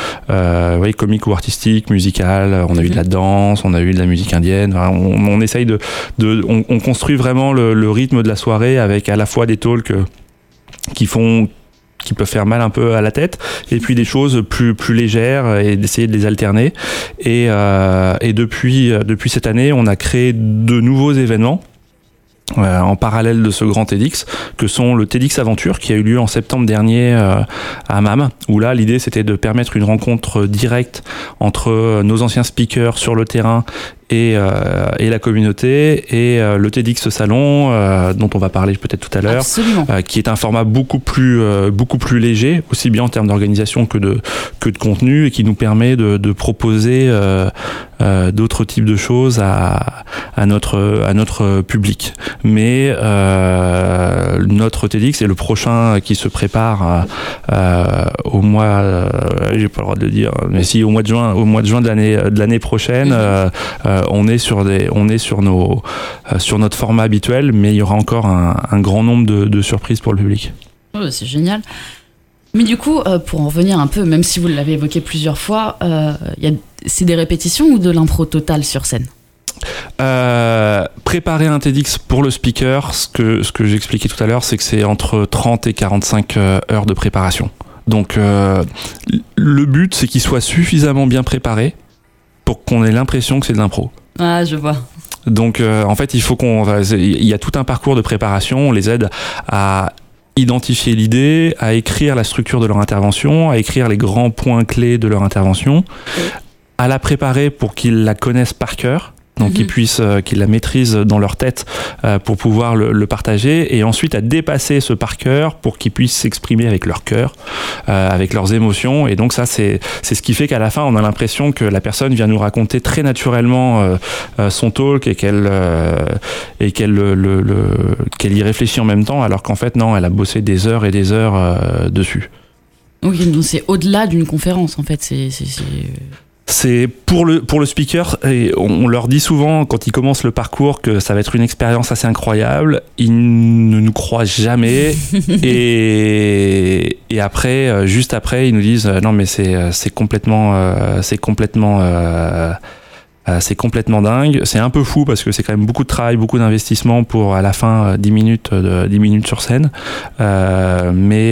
artistiques, musicales. On a eu de la danse, on a eu de la musique indienne. On essaye on construit vraiment le rythme de la soirée avec à la fois des talks qui peuvent faire mal un peu à la tête, et puis des choses plus légères, et d'essayer de les alterner. Et depuis cette année, on a créé de nouveaux événements en parallèle de ce grand TEDx, que sont le TEDx Aventure, qui a eu lieu en septembre dernier à MAM, où là l'idée c'était de permettre une rencontre directe entre nos anciens speakers sur le terrain et la communauté, et le TEDx Salon, dont on va parler peut-être tout à l'heure, qui est un format beaucoup plus léger, aussi bien en termes d'organisation que de contenu, et qui nous permet de proposer d'autres types de choses à notre public. Mais notre TEDx est le prochain qui se prépare au mois, j'ai pas le droit de le dire, mais si au mois de juin de l'année prochaine. On est sur notre format habituel, mais il y aura encore un grand nombre de surprises pour le public. Oh, c'est génial. Mais du coup, pour en revenir un peu, même si vous l'avez évoqué plusieurs fois, c'est des répétitions ou de l'impro totale sur scène ? Préparer un TEDx pour le speaker, ce que j'expliquais tout à l'heure, c'est que c'est entre 30 et 45 heures de préparation. Donc le but, c'est qu'il soit suffisamment bien préparé pour qu'on ait l'impression que c'est de l'impro. Ah, je vois. Donc en fait, il y a tout un parcours de préparation. On les aide à identifier l'idée, à écrire la structure de leur intervention, à écrire les grands points clés de leur intervention, à la préparer pour qu'ils la connaissent par cœur. Donc qu'ils la maîtrisent dans leur tête pour pouvoir le partager, et ensuite à dépasser ce par cœur pour qu'ils puissent s'exprimer avec leur cœur, avec leurs émotions. Et donc ça, c'est ce qui fait qu'à la fin, on a l'impression que la personne vient nous raconter très naturellement son talk, et qu'elle y réfléchit en même temps, alors qu'en fait non, elle a bossé des heures et des heures dessus. Oui, donc c'est au-delà d'une conférence en fait. C'est pour le speaker, et on leur dit souvent quand ils commencent le parcours que ça va être une expérience assez incroyable. Ils ne nous croient jamais, et après, juste après, ils nous disent non mais c'est complètement dingue. C'est un peu fou parce que c'est quand même beaucoup de travail, beaucoup d'investissement pour à la fin 10 minutes sur scène. Mais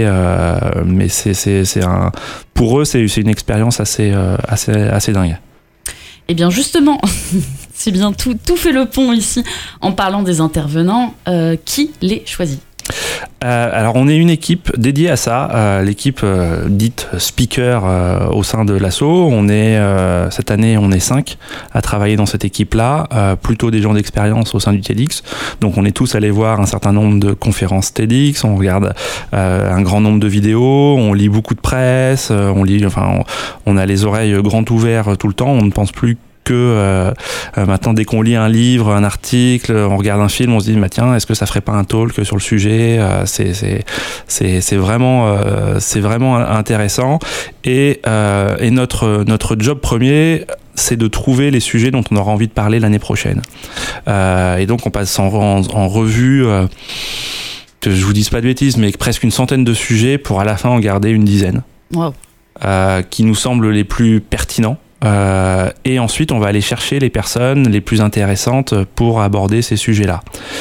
pour eux, c'est une expérience assez dingue. Et bien justement, c'est bien tout fait le pont ici en parlant des intervenants. Qui les choisit ? Alors on est une équipe dédiée à ça, l'équipe dite speaker au sein de l'asso. On est cette année on est 5 à travailler dans cette équipe-là, plutôt des gens d'expérience au sein du TEDx. Donc on est tous allés voir un certain nombre de conférences TEDx, on regarde un grand nombre de vidéos, on lit beaucoup de presse, on a les oreilles grandes ouvertes tout le temps, on ne pense plus que maintenant dès qu'on lit un livre, un article, on regarde un film, on se dit tiens, est-ce que ça ferait pas un talk sur le sujet? C'est vraiment intéressant et notre job premier, c'est de trouver les sujets dont on aura envie de parler l'année prochaine. Et donc on passe en revue que je vous dise pas de bêtises, mais presque une centaine de sujets pour à la fin en garder une dizaine. Wow. Qui nous semblent les plus pertinents. Et ensuite on va aller chercher les personnes les plus intéressantes pour aborder ces sujets-là.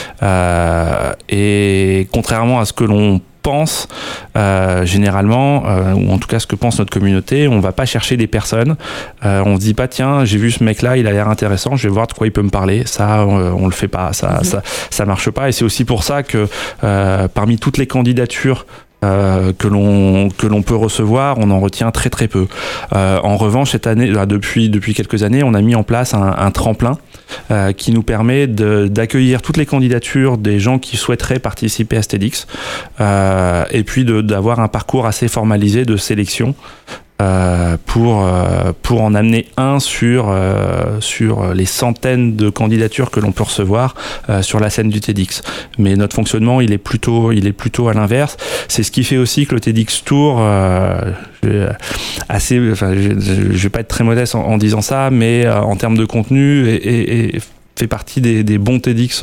Et contrairement à ce que l'on pense généralement, ou en tout cas ce que pense notre communauté, on va pas chercher des personnes, on se dit pas tiens j'ai vu ce mec là, il a l'air intéressant, je vais voir de quoi il peut me parler. Ça on le fait pas, ça marche pas. Et c'est aussi pour ça que parmi toutes les candidatures que l'on peut recevoir, on en retient très très peu. En revanche, cette année, depuis quelques années, on a mis en place un tremplin qui nous permet d'accueillir toutes les candidatures des gens qui souhaiteraient participer à ce TEDx, et puis d'avoir un parcours assez formalisé de sélection. Pour en amener un sur les centaines de candidatures que l'on peut recevoir sur la scène du TEDx. Mais notre fonctionnement, il est plutôt à l'inverse. C'est ce qui fait aussi que le TEDx Tour, je vais pas être très modeste en disant ça, mais en termes de contenu et fait partie des bons TEDx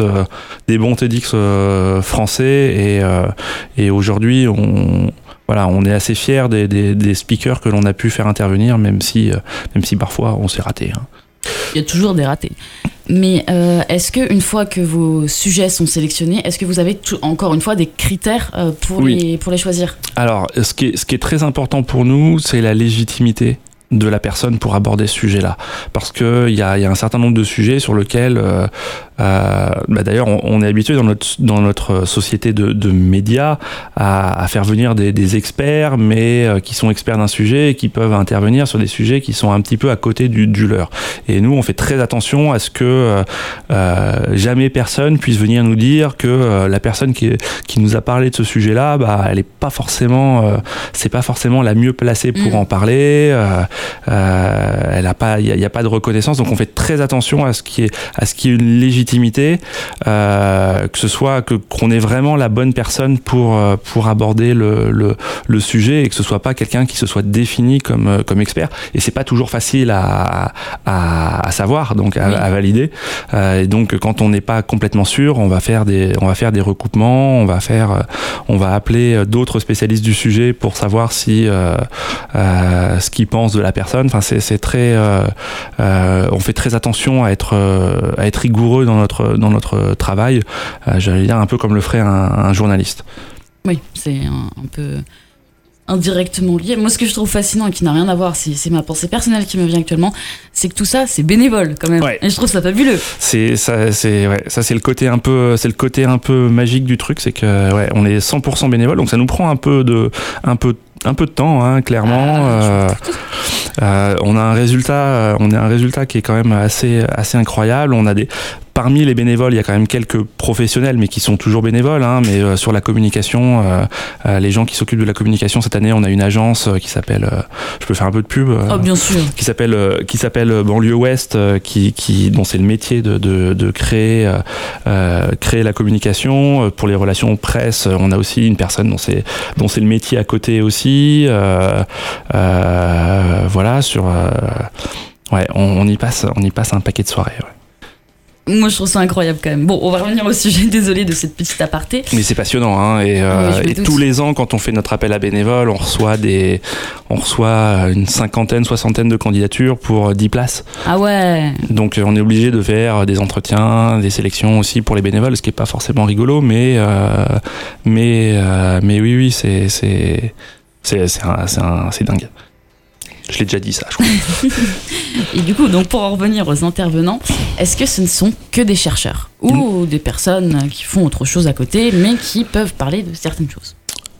français et aujourd'hui on est assez fiers des speakers que l'on a pu faire intervenir, même si parfois on s'est raté. Hein. Il y a toujours des ratés. Mais est-ce qu'une fois que vos sujets sont sélectionnés, est-ce que vous avez encore une fois des critères pour les choisir? Alors, ce qui est très important pour nous, c'est la légitimité de la personne pour aborder ce sujet-là, parce que il y a un certain nombre de sujets sur lesquels d'ailleurs on est habitué dans notre société de médias à faire venir des experts, mais qui sont experts d'un sujet et qui peuvent intervenir sur des sujets qui sont un petit peu à côté du leur. Et nous on fait très attention à ce que jamais personne puisse venir nous dire que la personne qui nous a parlé de ce sujet-là, elle est pas forcément c'est pas forcément la mieux placée pour en parler. Il y a pas de reconnaissance, donc on fait très attention à ce qui est une légitimité, que ce soit qu'on ait vraiment la bonne personne pour aborder le sujet et que ce soit pas quelqu'un qui se soit défini comme expert. Et c'est pas toujours facile à savoir, donc à valider. Et donc quand on n'est pas complètement sûr, on va faire des recoupements, on va appeler d'autres spécialistes du sujet pour savoir si ce qu'ils pensent de la personne. Enfin, c'est très, on fait très attention à être rigoureux dans notre travail. J'allais dire un peu comme le ferait un journaliste. Oui, c'est un peu indirectement lié. Moi, ce que je trouve fascinant et qui n'a rien à voir, c'est ma pensée personnelle qui me vient actuellement, c'est que tout ça, c'est bénévole quand même. Ouais. Et je trouve ça fabuleux. Ça, c'est le côté un peu magique du truc, c'est que on est 100% bénévole, donc ça nous prend un peu de temps, hein, clairement. On a un résultat qui est quand même assez incroyable. Parmi les bénévoles, il y a quand même quelques professionnels, mais qui sont toujours bénévoles. Hein, mais sur la communication, les gens qui s'occupent de la communication, cette année, on a une agence qui s'appelle, je peux faire un peu de pub, bien sûr, qui s'appelle Banlieue Ouest, dont c'est le métier de créer la communication. Pour les relations presse, on a aussi une personne dont c'est le métier à côté aussi. On y passe un paquet de soirées. Ouais. Moi, je trouve ça incroyable quand même. Bon, on va revenir au sujet, désolé de cette petite aparté. Mais c'est passionnant, hein. Et tous les ans, quand on fait notre appel à bénévoles, on reçoit une cinquantaine, soixantaine de candidatures pour 10 places. Ah ouais. Donc, on est obligé de faire des entretiens, des sélections aussi pour les bénévoles, ce qui est pas forcément rigolo, mais oui, c'est dingue. Je l'ai déjà dit ça, je crois. Et du coup, donc pour en revenir aux intervenants, est-ce que ce ne sont que des chercheurs ou des personnes qui font autre chose à côté, mais qui peuvent parler de certaines choses?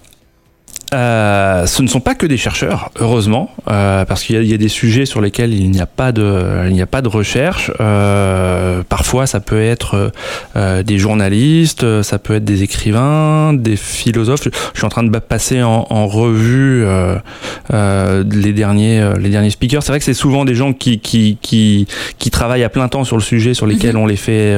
Ce ne sont pas que des chercheurs, heureusement, parce qu'il y a des sujets sur lesquels il n'y a pas de recherche. Parfois, ça peut être des journalistes, ça peut être des écrivains, des philosophes. Je suis en train de passer en revue les derniers speakers. C'est vrai que c'est souvent des gens qui travaillent à plein temps sur le sujet sur lesquels on les fait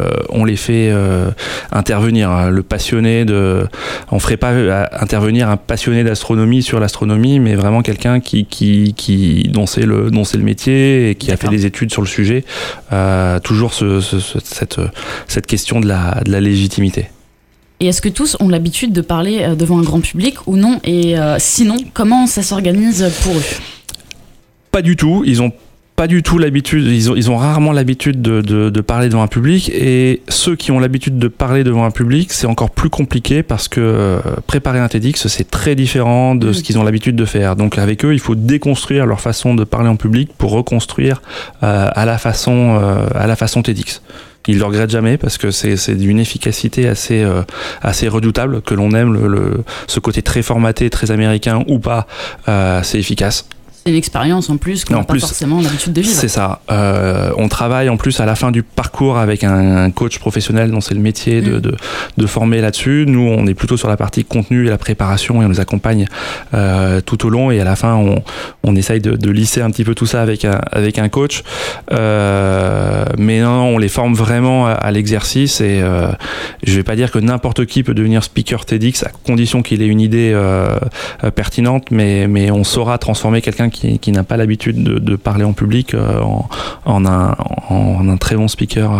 intervenir. Le passionné on ferait pas intervenir un passionné d'astronomie sur l'astronomie, mais vraiment quelqu'un dont c'est le métier et qui a fait des études sur le sujet. Toujours cette question de la légitimité. Et est-ce que tous ont l'habitude de parler devant un grand public ou non? Et sinon, comment ça s'organise pour eux? Pas du tout. Ils ont pas du tout l'habitude, ils ont rarement l'habitude de parler devant un public, et ceux qui ont l'habitude de parler devant un public, c'est encore plus compliqué parce que préparer un TEDx, c'est très différent de ce qu'ils ont l'habitude de faire. Donc avec eux, il faut déconstruire leur façon de parler en public pour reconstruire à la façon TEDx. Ils le regrettent jamais parce que c'est d'une efficacité assez redoutable, que l'on aime ce côté très formaté, très américain ou pas, c'est efficace. C'est une expérience en plus qu'on n'a pas forcément l'habitude de vivre. C'est ça. On travaille en plus à la fin du parcours avec un coach professionnel dont c'est le métier de former là-dessus. Nous, on est plutôt sur la partie contenu et la préparation, et on les accompagne tout au long, et à la fin, on essaye de lisser un petit peu tout ça avec un coach. Mais non, on les forme vraiment à l'exercice, et je vais pas dire que n'importe qui peut devenir speaker TEDx à condition qu'il ait une idée pertinente, mais on saura transformer quelqu'un qui n'a pas l'habitude de parler en public en un très bon speaker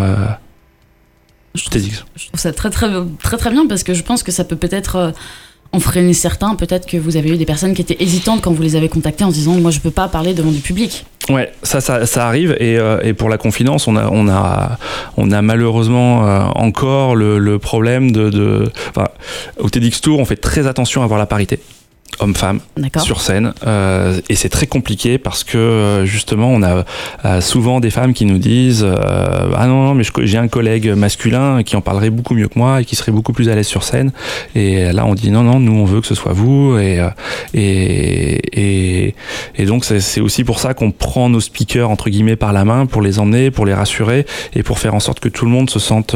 TEDx. Je trouve ça très bien, parce que je pense que ça peut-être en freiner certains. Peut-être que vous avez eu des personnes qui étaient hésitantes quand vous les avez contactées en se disant moi je peux pas parler devant du public. Ouais, ça arrive, et pour la confidence, on a malheureusement encore le problème au TEDx Tour, on fait très attention à avoir la parité hommes-femmes sur scène, et c'est très compliqué parce que justement on a souvent des femmes qui nous disent ah non mais j'ai un collègue masculin qui en parlerait beaucoup mieux que moi et qui serait beaucoup plus à l'aise sur scène, et là on dit non, nous on veut que ce soit vous, et donc c'est aussi pour ça qu'on prend nos speakers entre guillemets par la main pour les emmener, pour les rassurer, et pour faire en sorte que tout le monde se sente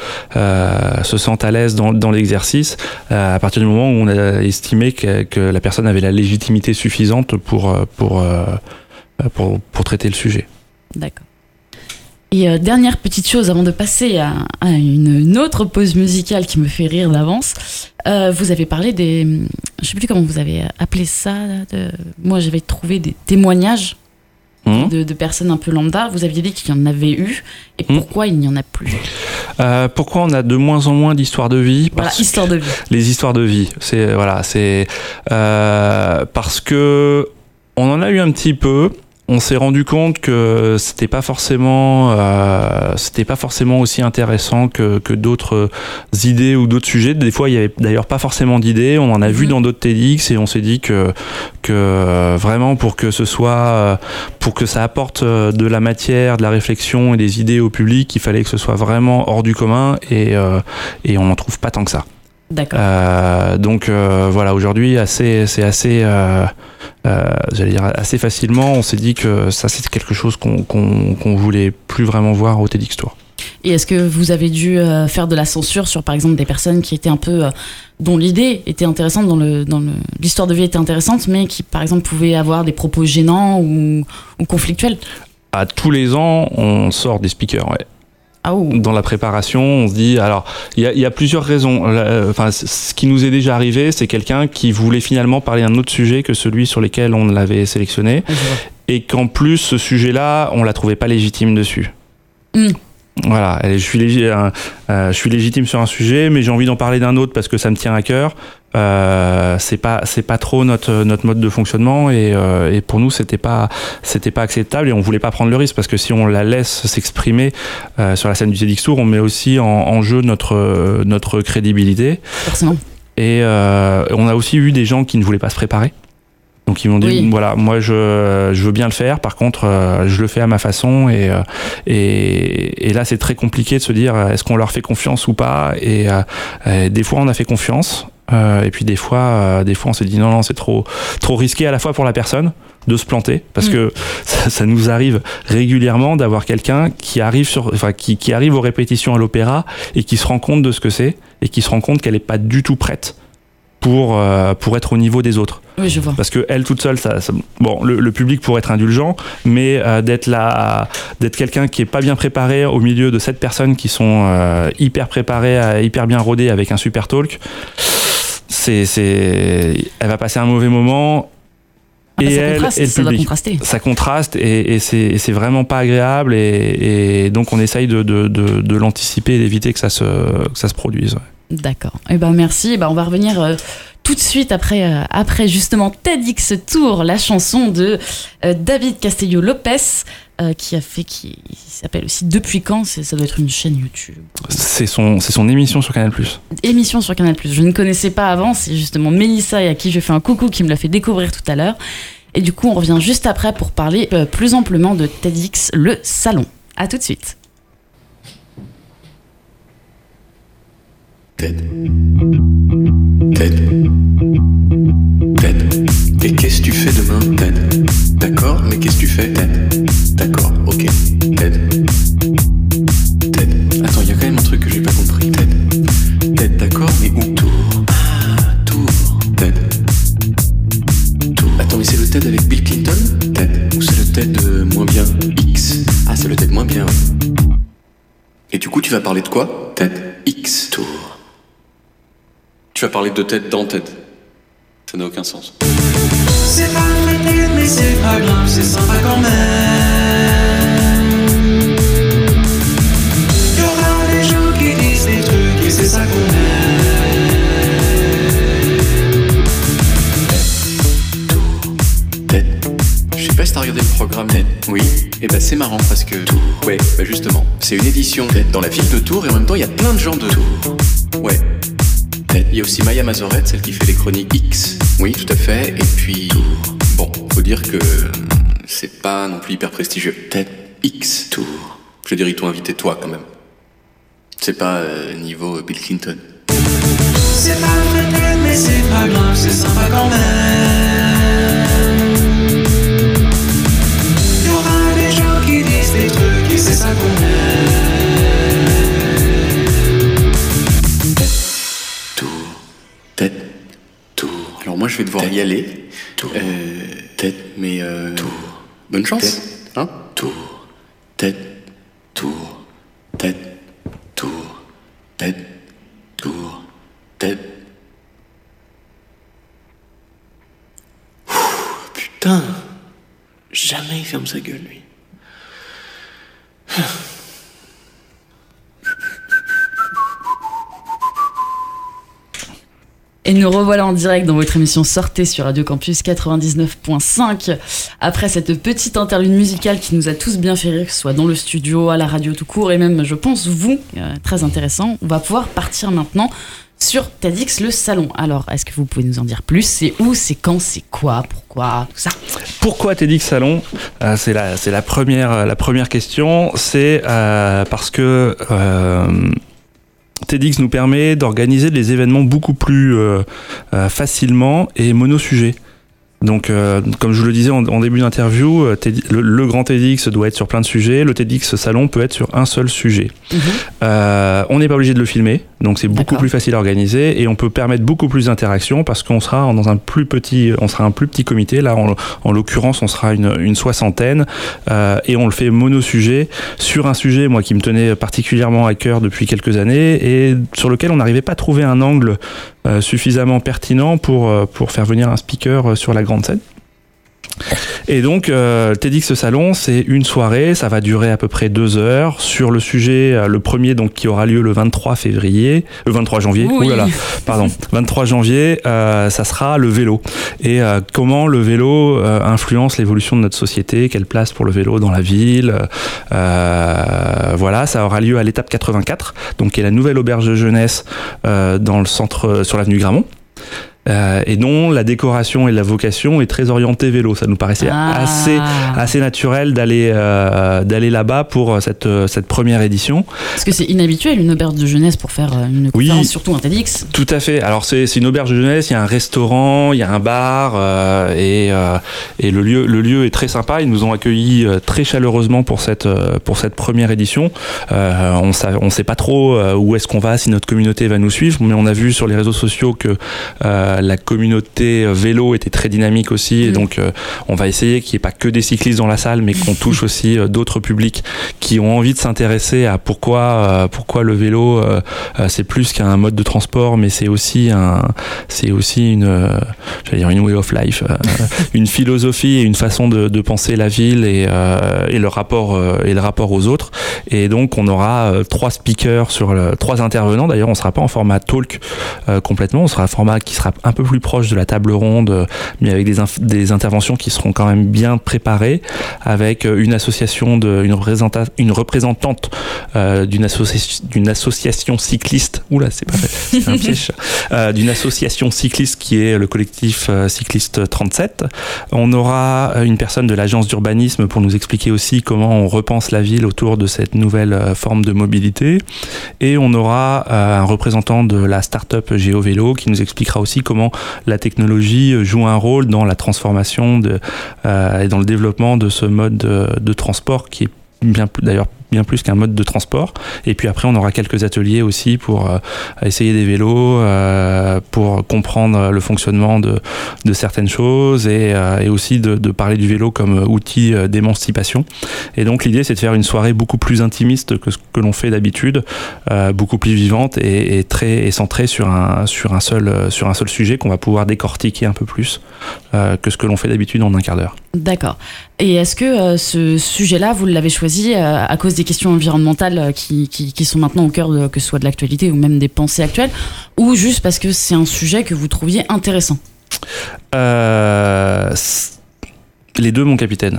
à l'aise dans l'exercice, à partir du moment où on a estimé que la personne avait la légitimité suffisante pour traiter le sujet. D'accord. Et dernière petite chose avant de passer à une autre pause musicale qui me fait rire d'avance, vous avez parlé je sais plus comment vous avez appelé ça, moi j'avais trouvé des témoignages de personnes un peu lambda. Vous aviez dit qu'il y en avait eu, et pourquoi il n'y en a plus? Pourquoi on a de moins en moins d'histoires de vie? Histoire de vie. Les histoires de vie, c'est parce que on en a eu un petit peu. On s'est rendu compte que c'était pas forcément aussi intéressant que d'autres idées ou d'autres sujets. Des fois, il y avait d'ailleurs pas forcément d'idées. On en a vu dans d'autres TEDx, et on s'est dit que vraiment pour que ça apporte de la matière, de la réflexion et des idées au public, il fallait que ce soit vraiment hors du commun, et on n'en trouve pas tant que ça. D'accord. Donc voilà, aujourd'hui j'allais dire assez facilement, on s'est dit que ça c'est quelque chose qu'on voulait plus vraiment voir au TEDx Tour. Et est-ce que vous avez dû faire de la censure sur par exemple des personnes qui étaient un peu dont l'idée était intéressante, l'histoire de vie était intéressante, mais qui par exemple pouvaient avoir des propos gênants ou conflictuels? À tous les ans, on sort des speakers, ouais. Dans la préparation, on se dit, alors il y a plusieurs raisons. Ce qui nous est déjà arrivé, c'est quelqu'un qui voulait finalement parler d'un autre sujet que celui sur lequel on l'avait sélectionné, et qu'en plus ce sujet-là, on la trouvait pas légitime dessus. Voilà, je suis légitime sur un sujet, mais j'ai envie d'en parler d'un autre parce que ça me tient à cœur. C'est pas trop notre mode de fonctionnement, et pour nous c'était pas acceptable, et on voulait pas prendre le risque, parce que si on la laisse s'exprimer sur la scène du TEDx Tour, on met aussi en jeu notre crédibilité. Forcément. Et on a aussi eu des gens qui ne voulaient pas se préparer. Donc ils m'ont dit voilà, moi je veux bien le faire, par contre je le fais à ma façon et là c'est très compliqué de se dire est-ce qu'on leur fait confiance ou pas et des fois on a fait confiance et puis des fois on se dit non c'est trop risqué à la fois pour la personne de se planter parce que ça nous arrive régulièrement d'avoir quelqu'un qui arrive qui arrive aux répétitions à l'opéra et qui se rend compte de ce que c'est et qui se rend compte qu'elle est pas du tout prête pour être au niveau des autres. Oui, je vois. Parce que elle toute seule, le public pourrait être indulgent, mais d'être quelqu'un qui est pas bien préparé au milieu de 7 personnes qui sont hyper préparées, hyper bien rodées avec un super talk, elle va passer un mauvais moment. Et elle et le public, ça contraste et c'est vraiment pas agréable et donc on essaye de l'anticiper et d'éviter que ça se produise. Ouais. D'accord. Merci. On va revenir tout de suite après justement TEDx Tour, la chanson de David Castillo-Lopez qui s'appelle aussi Depuis quand, ça doit être une chaîne YouTube. C'est son émission sur Canal+. Émission sur Canal+. Je ne connaissais pas avant, c'est justement Mélissa et à qui je fais un coucou qui me l'a fait découvrir tout à l'heure. Et du coup, on revient juste après pour parler plus amplement de TEDx le salon. À tout de suite. TED. Et qu'est-ce que tu fais demain, TED? D'accord, mais qu'est-ce que tu fais, TED? D'accord, ok. TED. Attends, il y a quand même un truc que j'ai pas compris, TED, d'accord, mais où? Tour. Ah, Tour. TED. Tour. Attends, mais c'est le TED avec Bill Clinton, TED? Ou c'est le TED moins bien, X? Ah, c'est le TED moins bien. Et du coup, tu vas parler de quoi? TED X Tour. Tu vas parler de TED dans TED. Ça n'a aucun sens. C'est pas très TED, mais c'est pas grave, c'est sympa quand même. Y'aura des gens qui disent des trucs et c'est ça qu'on aime. Tour. TED. Je sais pas si t'as regardé le programme TED. Oui. Et c'est marrant parce que Tour. Ouais, justement, c'est une édition TED dans la ville de Tours et en même temps il y a plein de gens de Tours. Ouais. Il y a aussi Maya Mazorette, celle qui fait les chroniques X. Oui, tout à fait. Et puis, bon, faut dire que c'est pas non plus hyper prestigieux. TED X Tour. Je veux dire, ils t'ont invité toi quand même. C'est pas niveau Bill Clinton. C'est pas très TED, mais c'est pas grave, c'est sympa quand même. Y'aura des gens qui disent des trucs et c'est ça qu'on aime. TED Tour. Alors moi je vais devoir y aller. Tour. TED, mais Tour. Bonne chance. TED. Hein? Tour. TED. Tour. TED. Tour. TED. Tour. TED. Putain. Jamais il ferme sa gueule lui. Et nous revoilà en direct dans votre émission Sortez sur Radio Campus 99.5. Après cette petite interlude musicale qui nous a tous bien fait rire, que ce soit dans le studio, à la radio tout court, et même, je pense, vous, très intéressant. On va pouvoir partir maintenant sur TEDx le salon. Alors, est-ce que vous pouvez nous en dire plus? C'est où, c'est quand, c'est quoi, pourquoi, tout ça? Pourquoi TEDx salon? C'est la première question. C'est parce que TEDx nous permet d'organiser des événements beaucoup plus facilement et monosujets. Donc, comme je vous le disais en début d'interview, le grand TEDx doit être sur plein de sujets. Le TEDx salon peut être sur un seul sujet. On n'est pas obligé de le filmer, donc c'est beaucoup plus facile à organiser et on peut permettre beaucoup plus d'interactions parce qu'on sera dans un plus petit comité. Là, en l'occurrence, on sera une soixantaine et on le fait monosujet sur un sujet, moi, qui me tenait particulièrement à cœur depuis quelques années et sur lequel on n'arrivait pas à trouver un angle suffisamment pertinent pour faire venir un speaker sur la grande scène. Et donc TEDx Salon, c'est une soirée, ça va durer à peu près 2 heures sur le sujet, le premier donc qui aura lieu le 23 janvier. Oui. 23 janvier, ça sera le vélo et comment le vélo influence l'évolution de notre société, quelle place pour le vélo dans la ville. Voilà, ça aura lieu à l'étape 84, donc qui est la nouvelle auberge de jeunesse dans le centre sur l'avenue Gramont. et dont la décoration et la vocation est très orientée vélo. Ça nous paraissait assez naturel d'aller là-bas pour cette première édition. Parce que c'est inhabituel une auberge de jeunesse pour faire une conférence, surtout un TEDx. Tout à fait. Alors c'est une auberge de jeunesse, il y a un restaurant, il y a un bar et le lieu est très sympa. Ils nous ont accueillis très chaleureusement pour cette première édition. On sait pas trop où est-ce qu'on va, si notre communauté va nous suivre, mais on a vu sur les réseaux sociaux que la communauté vélo était très dynamique aussi, et donc on va essayer qu'il n'y ait pas que des cyclistes dans la salle, mais qu'on touche aussi d'autres publics qui ont envie de s'intéresser à pourquoi le vélo c'est plus qu'un mode de transport, mais c'est aussi une way of life, une philosophie et une façon de penser la ville et le rapport aux autres. Et donc on aura 3 speakers sur 3 intervenants. D'ailleurs, on sera pas en format talk complètement, on sera un format qui sera un peu plus proche de la table ronde, mais avec des interventions qui seront quand même bien préparées, avec une représentante d'une association cycliste. Oula, c'est pas fait, c'est un piège. D'une association cycliste qui est le collectif Cycliste 37. On aura une personne de l'agence d'urbanisme pour nous expliquer aussi comment on repense la ville autour de cette nouvelle forme de mobilité. Et on aura un représentant de la start-up GeoVélo qui nous expliquera aussi comment la technologie joue un rôle dans la transformation et dans le développement de ce mode de transport qui est bien plus qu'un mode de transport. Et puis après, on aura quelques ateliers aussi pour essayer des vélos, pour comprendre le fonctionnement de certaines choses et aussi de parler du vélo comme outil d'émancipation. Et donc l'idée, c'est de faire une soirée beaucoup plus intimiste que ce que l'on fait d'habitude, beaucoup plus vivante et centrée sur un seul sujet qu'on va pouvoir décortiquer un peu plus que ce que l'on fait d'habitude en un quart d'heure. D'accord. Et est-ce que ce sujet-là, vous l'avez choisi à cause des questions environnementales qui sont maintenant au cœur que ce soit de l'actualité ou même des pensées actuelles, ou juste parce que c'est un sujet que vous trouviez intéressant ? Les deux, mon capitaine.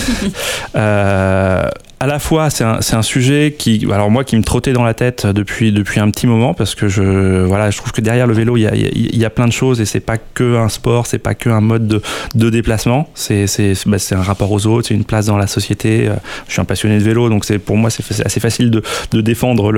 À la fois, c'est un sujet qui me trottait dans la tête depuis un petit moment, parce que je trouve que derrière le vélo, il y a plein de choses, et c'est pas que un sport, c'est pas que un mode de déplacement, c'est un rapport aux autres, c'est une place dans la société. Je suis un passionné de vélo, donc pour moi c'est assez facile de défendre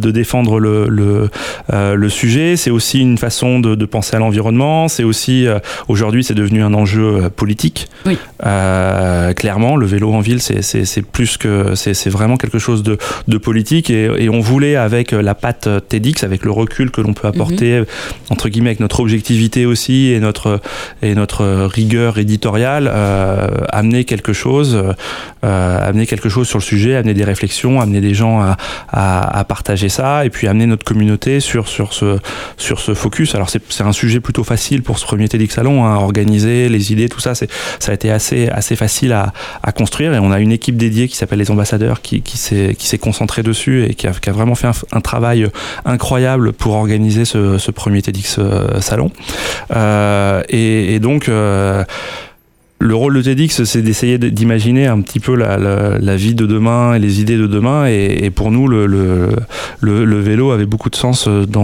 le sujet. C'est aussi une façon de penser à l'environnement. C'est aussi aujourd'hui, c'est devenu un enjeu politique. Oui. Clairement, le vélo en ville, c'est plus que c'est vraiment quelque chose de politique, et on voulait, avec la patte TEDx, avec le recul que l'on peut apporter entre guillemets, avec notre objectivité aussi et notre rigueur éditoriale, amener quelque chose sur le sujet, amener des réflexions, amener des gens à partager ça, et puis amener notre communauté sur ce focus. Alors c'est un sujet plutôt facile pour ce premier TEDx Salon, à organiser les idées, tout ça, ça a été assez facile à construire, et on a une équipe dédiée qui s'appelle les ambassadeurs qui s'est concentré dessus et qui a vraiment fait un travail incroyable pour organiser ce premier TEDx Salon. Et donc le rôle de TEDx, c'est d'essayer d'imaginer un petit peu la vie de demain et les idées de demain, et pour nous le vélo avait beaucoup de sens dans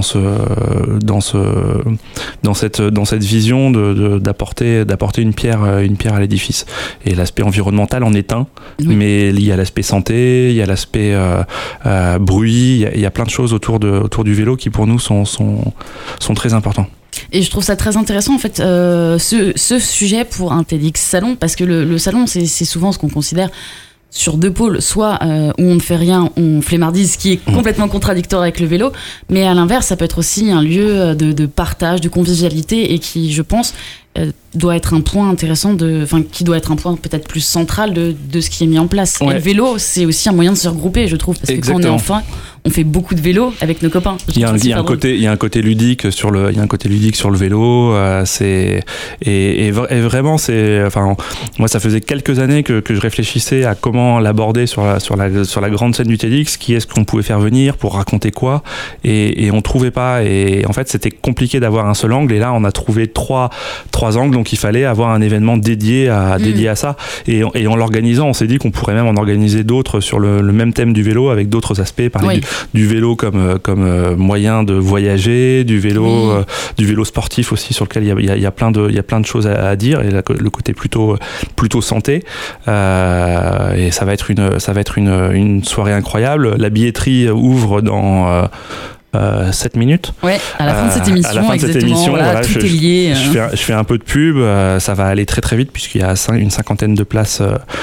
cette vision d'apporter une pierre à l'édifice. Et l'aspect environnemental en est un, mais il y a l'aspect santé, il y a l'aspect bruit, il y a plein de choses autour du vélo qui pour nous sont très importants. Et je trouve ça très intéressant en fait, ce sujet pour un TEDx Salon, parce que le salon, c'est souvent ce qu'on considère sur deux pôles, soit où on ne fait rien, on flemmardise, ce qui est complètement contradictoire avec le vélo, mais à l'inverse, ça peut être aussi un lieu de partage, de convivialité, et qui, je pense, doit être un point intéressant, qui doit être un point peut-être plus central de ce qui est mis en place. Ouais. Et le vélo, c'est aussi un moyen de se regrouper, je trouve, parce que quand on est enfant, on fait beaucoup de vélo avec nos copains. Il y a un côté ludique sur le vélo, et vraiment moi ça faisait quelques années que je réfléchissais à comment l'aborder sur la grande scène du TEDx, qui est-ce qu'on pouvait faire venir pour raconter quoi, et on trouvait pas, et en fait c'était compliqué d'avoir un seul angle, et là on a trouvé trois angles, donc donc il fallait avoir un événement dédié à ça. Et en l'organisant, on s'est dit qu'on pourrait même en organiser d'autres sur le même thème du vélo, avec d'autres aspects, parler du vélo comme moyen de voyager, du vélo sportif aussi, sur lequel il y a plein de choses à dire, et le côté plutôt santé. Et ça va être une soirée incroyable. La billetterie ouvre dans 7 minutes. Ouais, à la fin de cette émission, voilà, tout est lié. Je fais un peu de pub, ça va aller très très vite puisqu'il y a une cinquantaine de places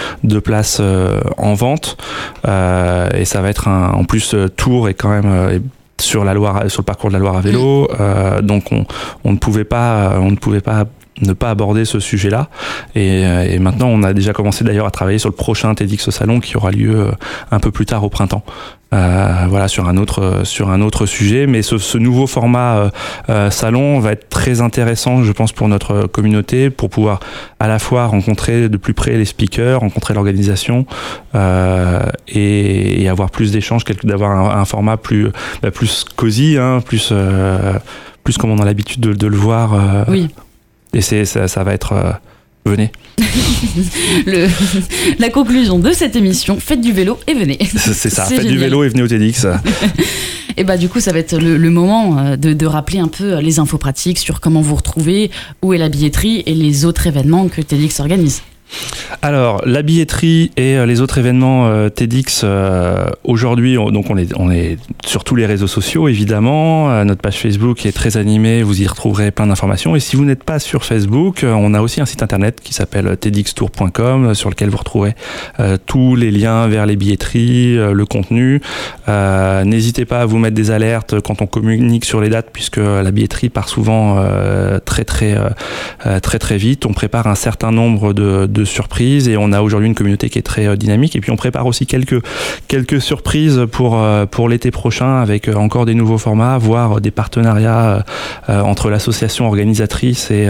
en vente, et ça va être en plus Tours est quand même sur le parcours de la Loire à vélo, donc on ne pouvait pas ne pas aborder ce sujet-là, et maintenant on a déjà commencé d'ailleurs à travailler sur le prochain TEDx Salon qui aura lieu un peu plus tard au printemps. Voilà, sur un autre sujet, mais ce nouveau format salon va être très intéressant, je pense, pour notre communauté, pour pouvoir à la fois rencontrer de plus près les speakers, rencontrer l'organisation, et avoir plus d'échanges, d'avoir un format plus cosy, hein, plus comme on a l'habitude de le voir. Oui. Et ça va être venez. La conclusion de cette émission, faites du vélo et venez. C'est ça, faites du vélo et venez au TEDx. Et du coup, ça va être le moment de rappeler un peu les infos pratiques sur comment vous retrouver, où est la billetterie et les autres événements que TEDx organise. Alors, la billetterie et les autres événements TEDx, aujourd'hui, donc on est sur tous les réseaux sociaux, évidemment. Notre page Facebook est très animée, vous y retrouverez plein d'informations. Et si vous n'êtes pas sur Facebook, on a aussi un site internet qui s'appelle tedxtour.com, sur lequel vous retrouverez tous les liens vers les billetteries, le contenu. N'hésitez pas à vous mettre des alertes quand on communique sur les dates, puisque la billetterie part souvent très vite. On prépare un certain nombre de surprises, et on a aujourd'hui une communauté qui est très dynamique, et puis on prépare aussi quelques surprises pour l'été prochain, avec encore des nouveaux formats, voire des partenariats entre l'association organisatrice et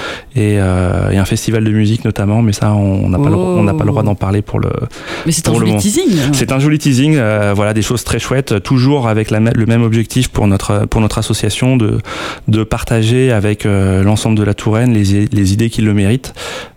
un festival de musique notamment, mais ça on n'a pas le droit d'en parler pour le mais c'est un joli teasing. C'est un joli teasing, voilà, des choses très chouettes, toujours avec le même objectif pour notre association, de partager avec l'ensemble de la Touraine les idées qui le méritent.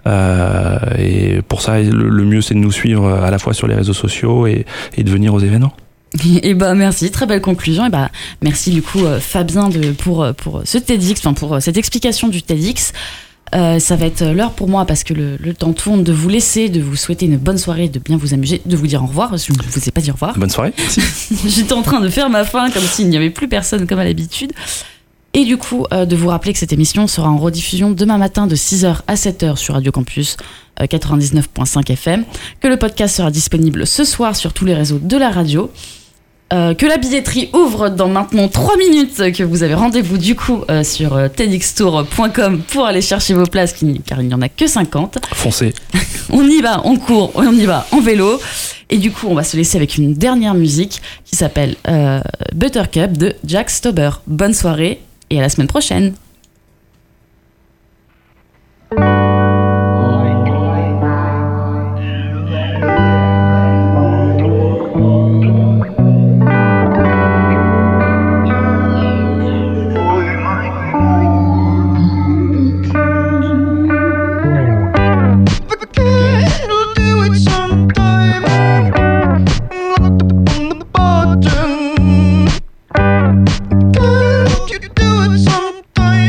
Et pour ça, le mieux, c'est de nous suivre à la fois sur les réseaux sociaux et de venir aux événements. Et merci, très belle conclusion. Et merci du coup Fabien pour ce TEDx, pour cette explication du TEDx. Ça va être l'heure pour moi, parce que le temps tourne, de vous laisser, de vous souhaiter une bonne soirée, de bien vous amuser, de vous dire au revoir. Je ne vous ai pas dit au revoir. Bonne soirée. J'étais en train de faire ma fin comme s'il n'y avait plus personne comme à l'habitude. Et du coup, de vous rappeler que cette émission sera en rediffusion demain matin de 6h à 7h sur Radio Campus 99.5 FM, que le podcast sera disponible ce soir sur tous les réseaux de la radio, que la billetterie ouvre dans maintenant 3 minutes, que vous avez rendez-vous du coup sur tedxtour.com pour aller chercher vos places, car il n'y en a que 50. Foncez. On y va en cours, on y va en vélo. Et du coup, on va se laisser avec une dernière musique qui s'appelle Buttercup de Jack Stauber. Bonne soirée et à la semaine prochaine. You do it sometimes.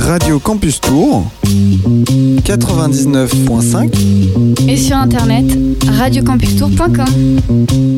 Radio Campus Tour 99.5 et sur internet radiocampustour.com.